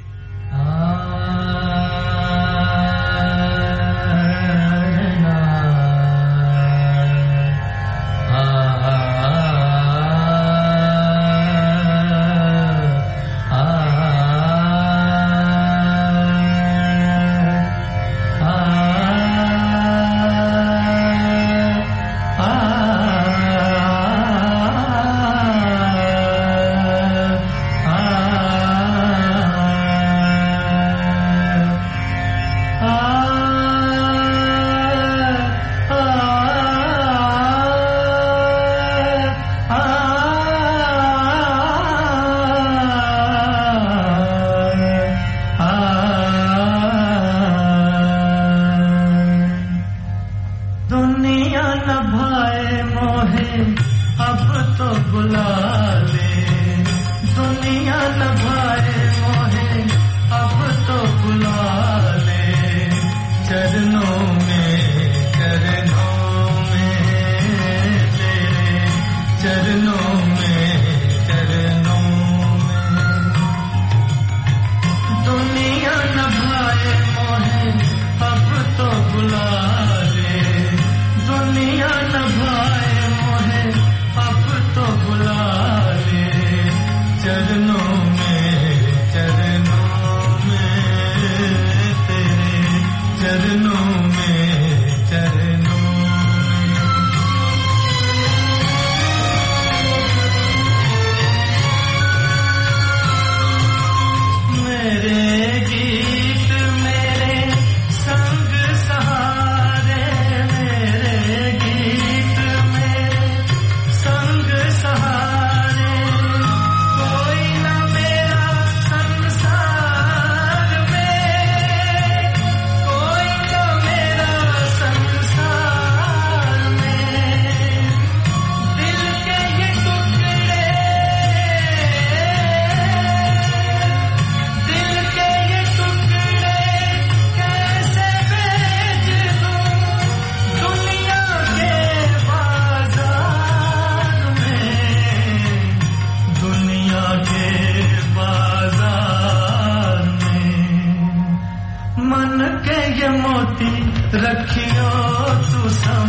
रखियो तू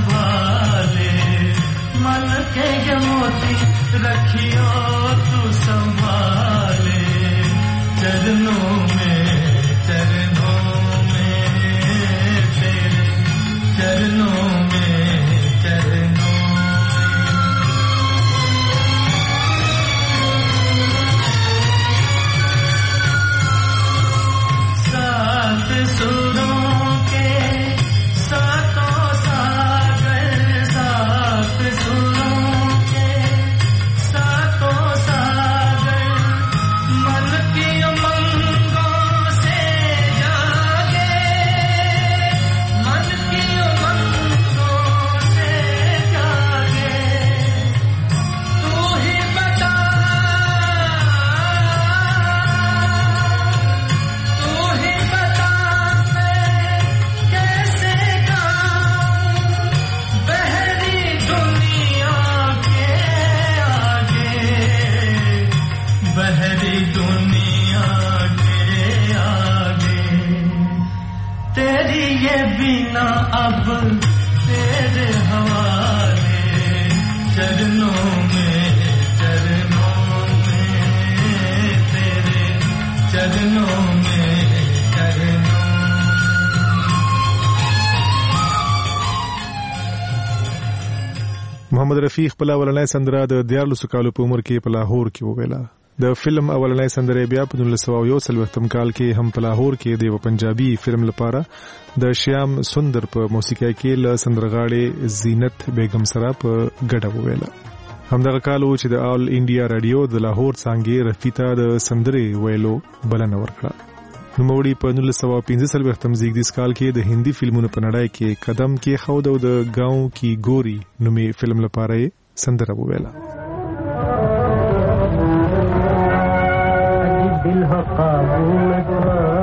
संभाले, मन के ये मोती रखियो तू संभाले, चरणों में चरणों में तेरे चरणों में बिना अब तेरे हवाले, चरणों में चरणों में तेरे चरणों में चरणों।
محمد رفیع خپل اولنۍ سندره د دیارلسو کالو په عمر کې په لاهور کې وویله. د فلم اولنۍ سندره بیا په نولس سوه یو څلوېښتم کال کې هم په لاهور کې د یو پنجابي فلم لپاره د شیام سندر په موسیقۍ کې له سندرغاړې زینت بیگم سره په ګډه وویله. همدغه کال و چې د آل انډیا رادیو د لاهور څانګې رفیع ته د سندرې ویلو بلنه ورکړه. نوموړي په نولس سوه پنځه څلوېښتم زیږدیز کال کې د هندي فلمونو په نړۍ کې قدم کېښود او د گاؤں کی ګوري نومې فلم لپاره یې سندره وویله.
दिल हो काबू में तो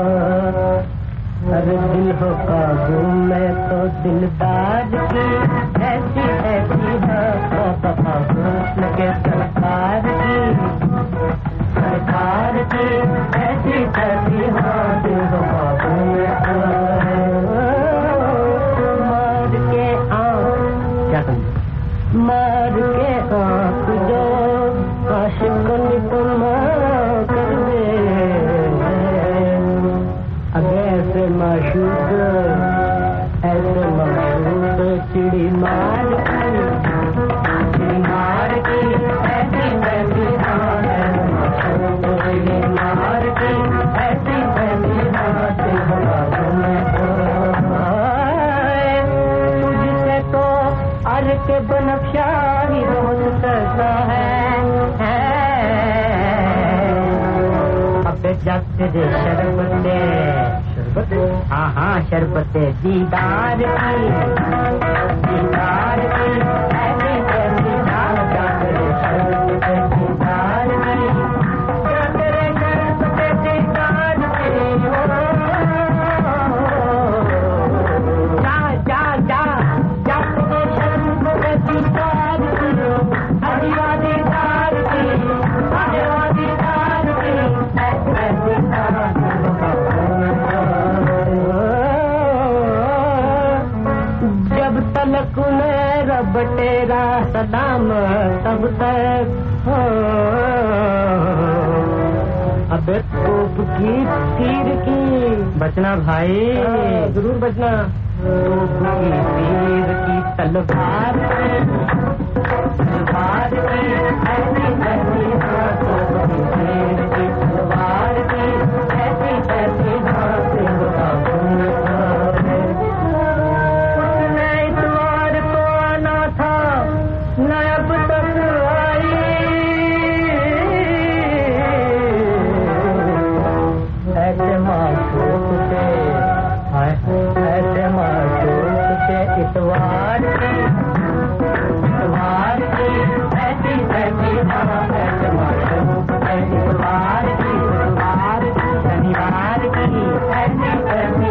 अरे दिल हो काबू में तो दिलदार की ऐसी ऐसी हुस्न के सरकार की सरकार की ऐसी ऐसी हाँ दिल हो काबू में तो मार के आँख क्या मार के आँख जो आशिक निकल ऐसे माशूक ऐसे माशूक चिड़ी मार चिड़ी मार की ऐसी ऐसी चिड़ी मार की ऐसी ऐसी तुझसे तो अर्ज के बनफ्शा ही रोज करता है अब जब तेरे शरबते हाँ हाँ शरबत दीदार की दीदार की ऐसी ऐसी दाल जाकर शरबत दीदार की जाकर शरबत दीदार की जा जा जा जाकर शरबत दीदार की हरिया दीदार की हरिया दीदार की ऐसी ऐसी जब तलक में रब तेरा सलाम तब तक हो अबे तोप की तीर की बचना भाई जरूर बचना तोप की तीर की तलवार तलवार की ऐसी ऐसी तोप की तीर की तलवार की ऐसी ऐसी ऐसे माशूक से ऐसे माशूक से इतवार की इतवार की ऐसी ऐसी ऐसे माशूक से इतवार की इतवार की शनिवार की ऐसी ऐसी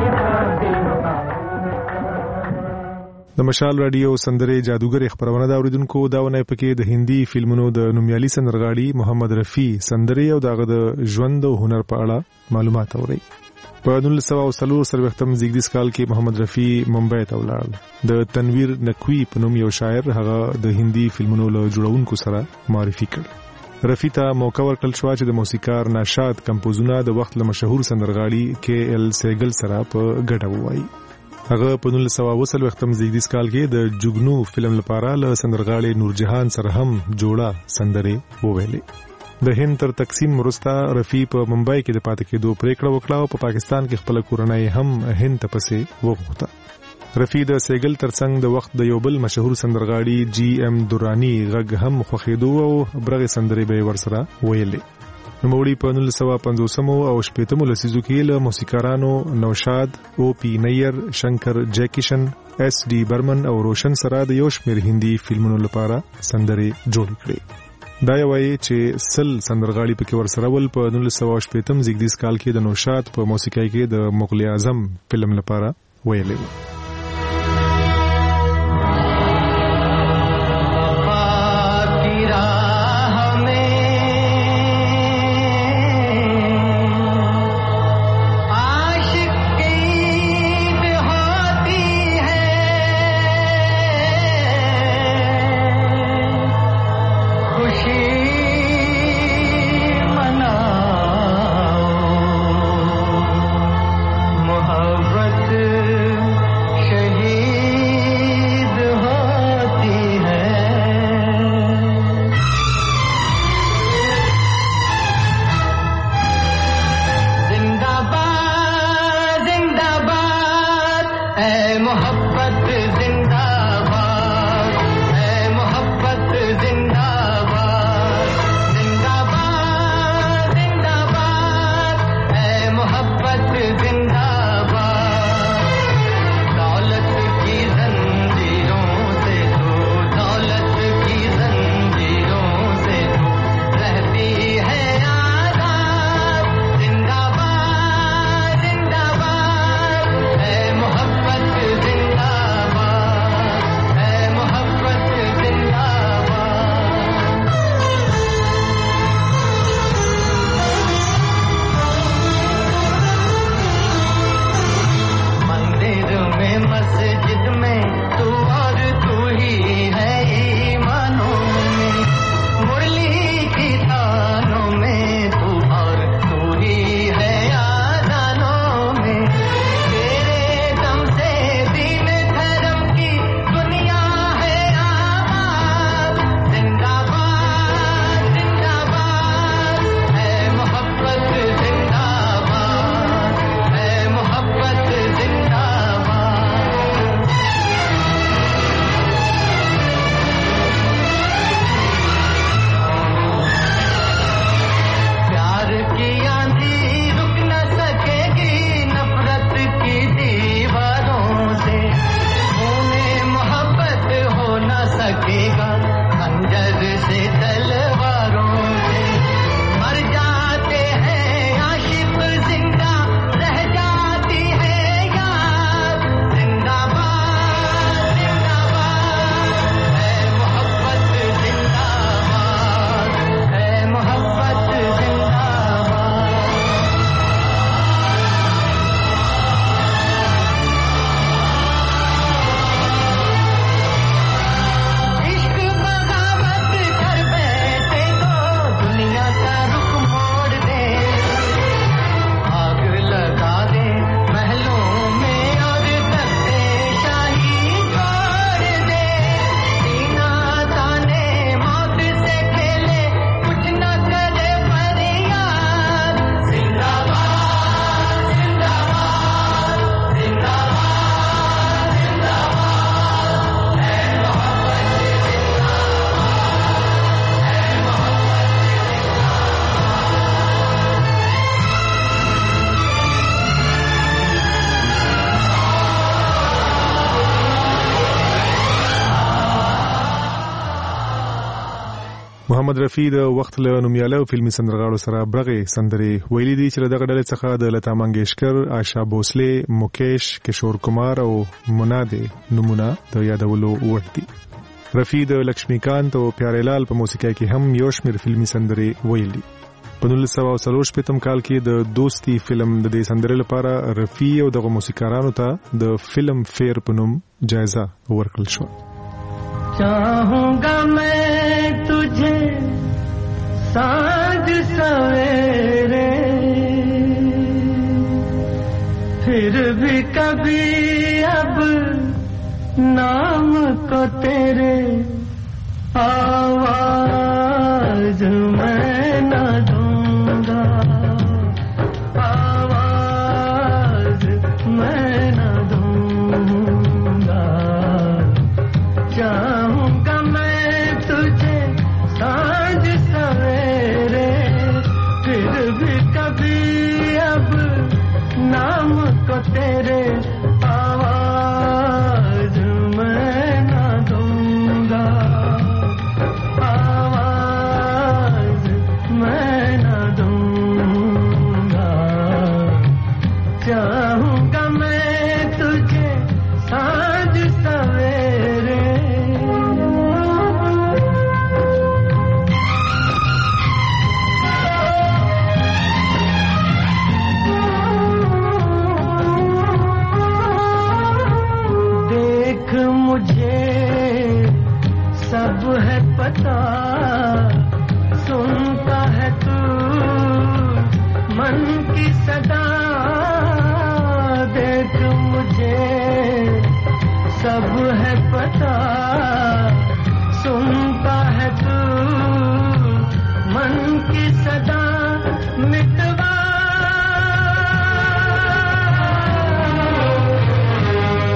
د مشال رادیو سندرې جادوګر خبرونه دا اوریدونکو داونه پکې د هندي فلمونو د نومیالي سندرغاړي محمد رفیع سندرې او دغه د ژوند او هنر په اړه معلومات اوري. په نولس سوه څلوېښتم زیږدیز کال کې محمد رفیع ممبئی ته ولاړ. د تنویر نقوی په نوم یو شاعر هغه د هندي فلمونو له جوړونکو سره معرفي کړ. رفیع ته موقع ورکړل شو چې د موسیقار نشاد کمپوزونه د وخت له مشهور سندرغاړي کې ال سیګل سره په ګډه ووایي. هغه په نولس سوه اوه څلوېښتم زیږدیز کال کې د جګنو فلم لپاره له سندرغاړي نورجهان سره هم جوړه سندرې وویلې. د هند تر تقسیم وروسته رفیع په ممبئی کې د پاتې کېدو پریکړه وکړه او په پاکستان کې خپل کورنۍ هم هند ته پسې وغوښته. رفیع د سیګل ترڅنګ د وخت د یو بل مشهور سندرغاړي جی ام دورانی غږ هم خوښېدو او برغه سندرې به ورسره ویلې. نوموړي په نولس سوه پنځوسمو او شپېتمو لسیزو کې له موسیقارانو نوشاد، او پی نیر، شنکر جیکیشن، ایس ډي برمن او روشن سره د یو شمېر هندي فلمونو لپاره سندرې جوړې کړې. دا یوایي چې سل سندرغاړي پکې ورسره ول. په نولس سوه شپېتم زیږدیز کال کې د نوشاد په موسیقۍ کې د مغل اعظم فلم لپاره ویلې و.
आशिक की होती ऐ मोहब्बत जिंदाबाद, ऐ मोहब्बत जिंदाबाद, जिंदाबाद जिंदाबाद, ऐ मोहब्बत जिंदाबाद। दौलत की जंजीरों से तो, दौलत की जंजीरों से तो रहती है आजाद, जिंदाबाद जिंदाबाद, ऐ मोहब्बत जिंदाबाद, ऐ मोहब्बत जिंदाबाद। मंदिर में मस्जिद में तू और तू ही है ईमानों में, मुरली की तानों में तू और तू ही है आजानों में। तेरे दम से दीन धर्म की दुनिया है आबाद, जिंदाबाद जिंदाबाद, है मोहब्बत जिंदाबाद, है मोहब्बत जिंदाबाद। प्यार की आंधी रुक न सकेगी नफरत की दीवारों से, खूने मोहब्बत हो न सकेगा खंजर से तलवारों से। मर जाते हैं आशिक जिंदा रह जाती है याद, जिंदाबाद जिंदाबाद, है मोहब्बत जिंदाबाद, है मोहब्बत जिंदाबाद। इश्क बगावत कर बैठे तो दुनिया का रुख मोड़ दे, आग लगा दे महलों में और तख्ते शाही छोड़ दे। सीना ताने मौत से खेले कुछ न करे फरियाद, जिंदाबाद जिंदाबाद, जिंदाबाद जिंदाबाद, है मोहब्बत जिंदाबाद, है
محمد رفیع د وخت له نومیاله او فلمي سندرغاړو سره برغه سندري ویلي دي چې دغه ډلې څخه د لتا منګیشکر، آشا بوسله، مکیش، کشور کمار او منادي نمونه د یادولو وړ دي. رفیع د لکشمیکانت او پیارهلال په موسیقۍ کې هم یو شمېر فلمي سندري ویلي. په نولس سوه څلور شپېتم کال کې د دوستي فلم د دې سندرې لپاره رفیع او دغه موسیقارانو ته د فلم فیر په نوم جایزه ورکړل شو.
चाहूंगा मैं तुझे सांझ सवेरे, फिर भी कभी अब नाम को तेरे आवाज मैं न दूंगा, आवाज मैं न दूंगा। चाहूंगा मैं तुझे सांझ सवेरे, फिर भी कभी अब नाम को तेरे आवाज मैं न दूंगा, आवाज मैं न दूंगा। चाहूंगा मैं तुझे सांझ सवेरे। मुझे सब है पता, सुनता है तू मन की सदा। देख मुझे सब है पता, सुनता है तू मन की सदा। मिटवा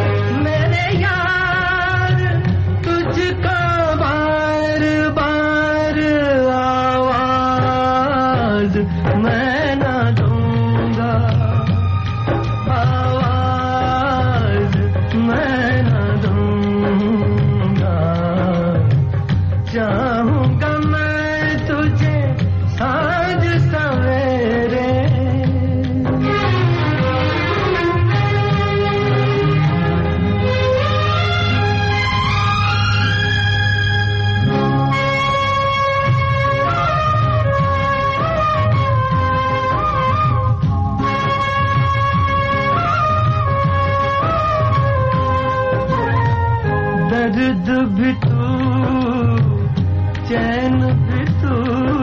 दर्द भी तू, चैन भी तू,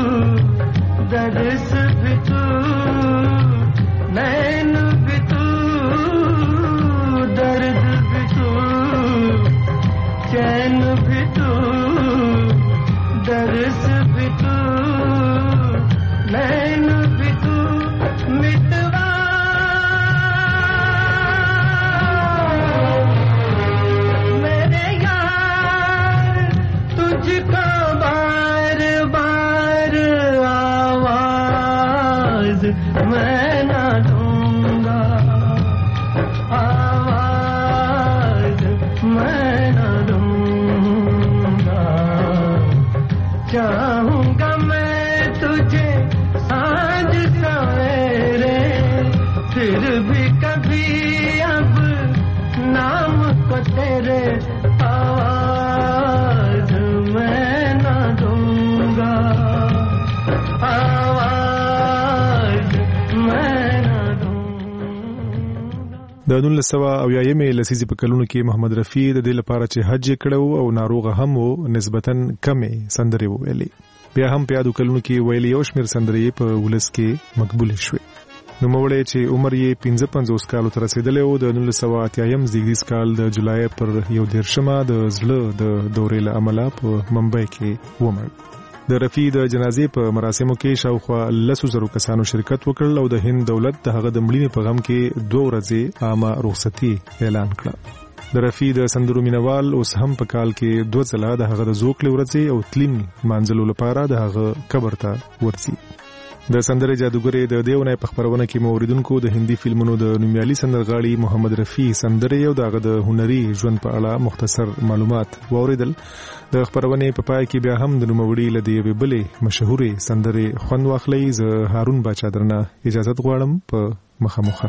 दर्द भी तू, नैन भी तू, दर्द भी तू, चैन भी तू, दर्द भी तू, नैन भी तू, मिटवा मेरे यार तुझको बार बार आवाज मैं ना दूंगा, आवाज मैं ना दूंगा, चाहूंगा मैं तुझे आज सवेरे, फिर भी कभी अब नाम को तेरे आवाज मैं ना दूंगा, आवाज मैं ना दूंगा.
د نولس سوه اویایمې لسیزې په کلونو کې محمد رفیع د دې لپاره چې حج یې کړی او ناروغه هم و نسبتاً کمې سندرې وویلې. بیا هم په یادو کلونو کې ویلې یو شمېر سندرې په ولس کې مقبولې شوې. نوموړی چې عمر یې پنځه پنځوس کالو ته رسېدلی و د نولس سوه اتیایم زیږدیز کال د جولای پر یو دېرشمه د زړه د دورې له امله په ممبۍ کې ومړ. د رفیع د جنازې په مراسمو کې شاوخوا لسو زرو کسانو شرکت وکړل او د هند دولت د هغه د مړینې په غم کې دوه ورځې عامه رخصتي اعلان کړه. د رفیع د سندرو مینوال اوس هم په کال کې دوه ځله د هغه د زوکلې ورځې او تلین مانځلو لپاره د هغه قبر ته ورځي. د سندرې جادوګرې د دې ونې په خبرونه کې موریدونکو د هندي فلمونو د نومیالي سندرغاړي محمد رفیع سندرې او دغه د هنري ژوند په اړه مختصر معلومات واوریدل. د خبرونه په پای کې بیا هم د نوموړي لدی ویبلې مشهوري سندرې خوند واخلې. ز هارون باچا درنه اجازه غواړم په مخامخه.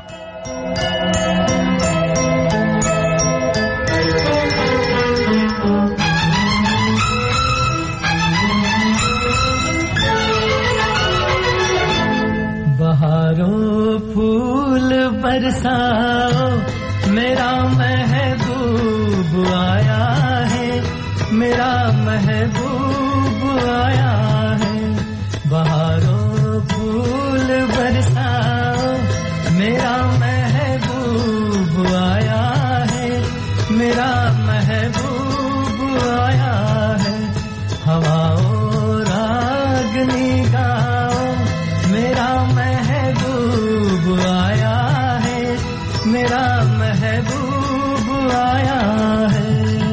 बहारों फूल बरसाओ मेरा महबूब आया है, मेरा महबूब आया है. बहारों फूल बरसाओ मेरा महबूब आया है, मेरा महबूब आया है. हवाओं रागनी गाओ मेरा महबूब आया है, मेरा महबूब आया है.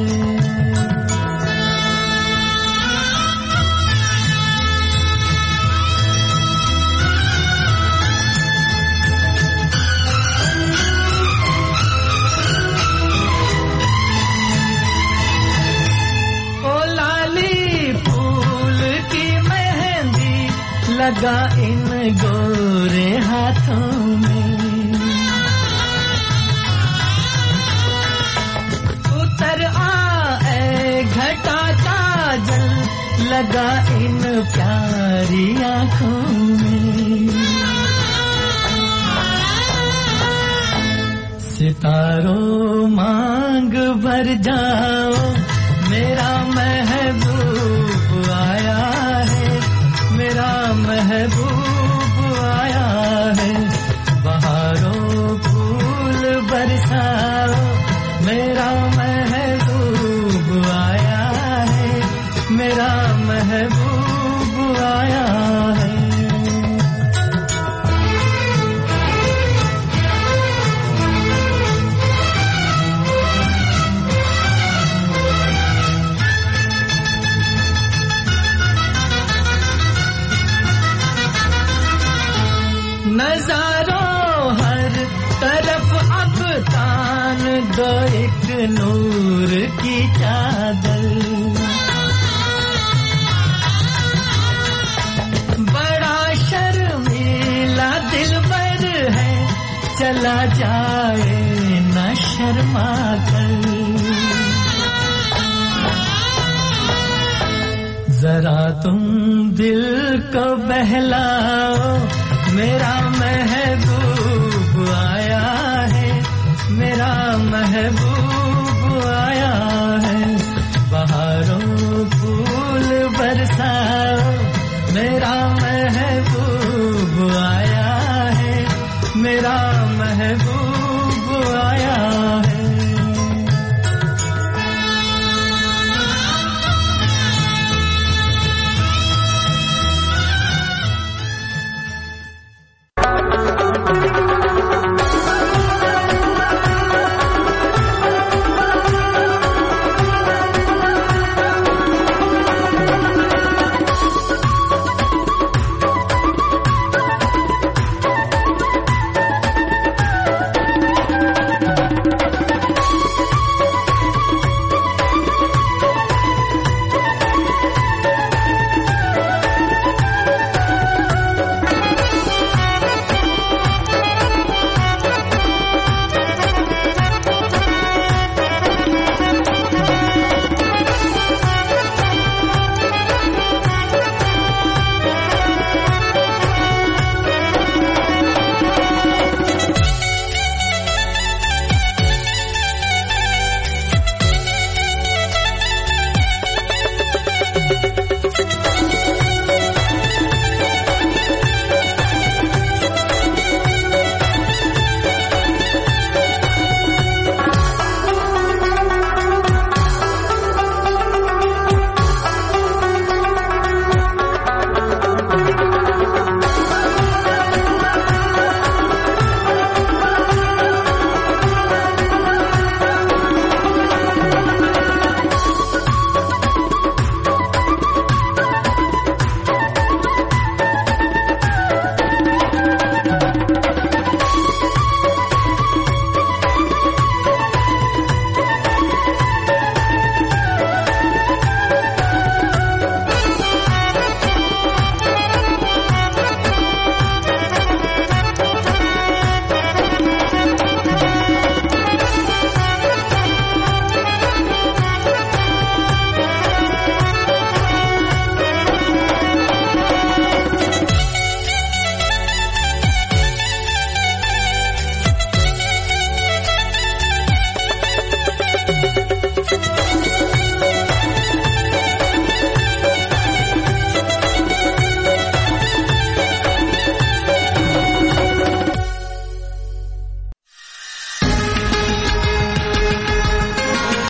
ओ लाली फूल की मेहंदी लगा इन गोरे हाथों में, उतर आए घटा काजल लगा इन प्यारी आँखों में. सितारों मांग भर जाओ मेरा महबूब आया है, मेरा महबूब आया है. बहारों फूल बरसाओ मेरा महबूब आया है, मेरा महबूब आया है. नजारों हर तरफ अब तान दो एक नूर की चादर, बड़ा शर्मीला दिलबर है चला जाए न शर्मा कर. जरा तुम दिल को बहलाओ मेरा महबूब आया है, मेरा महबूब आया है. फूल बरसाओ, मेरा महबूब आया है, मेरा महबूब आया है।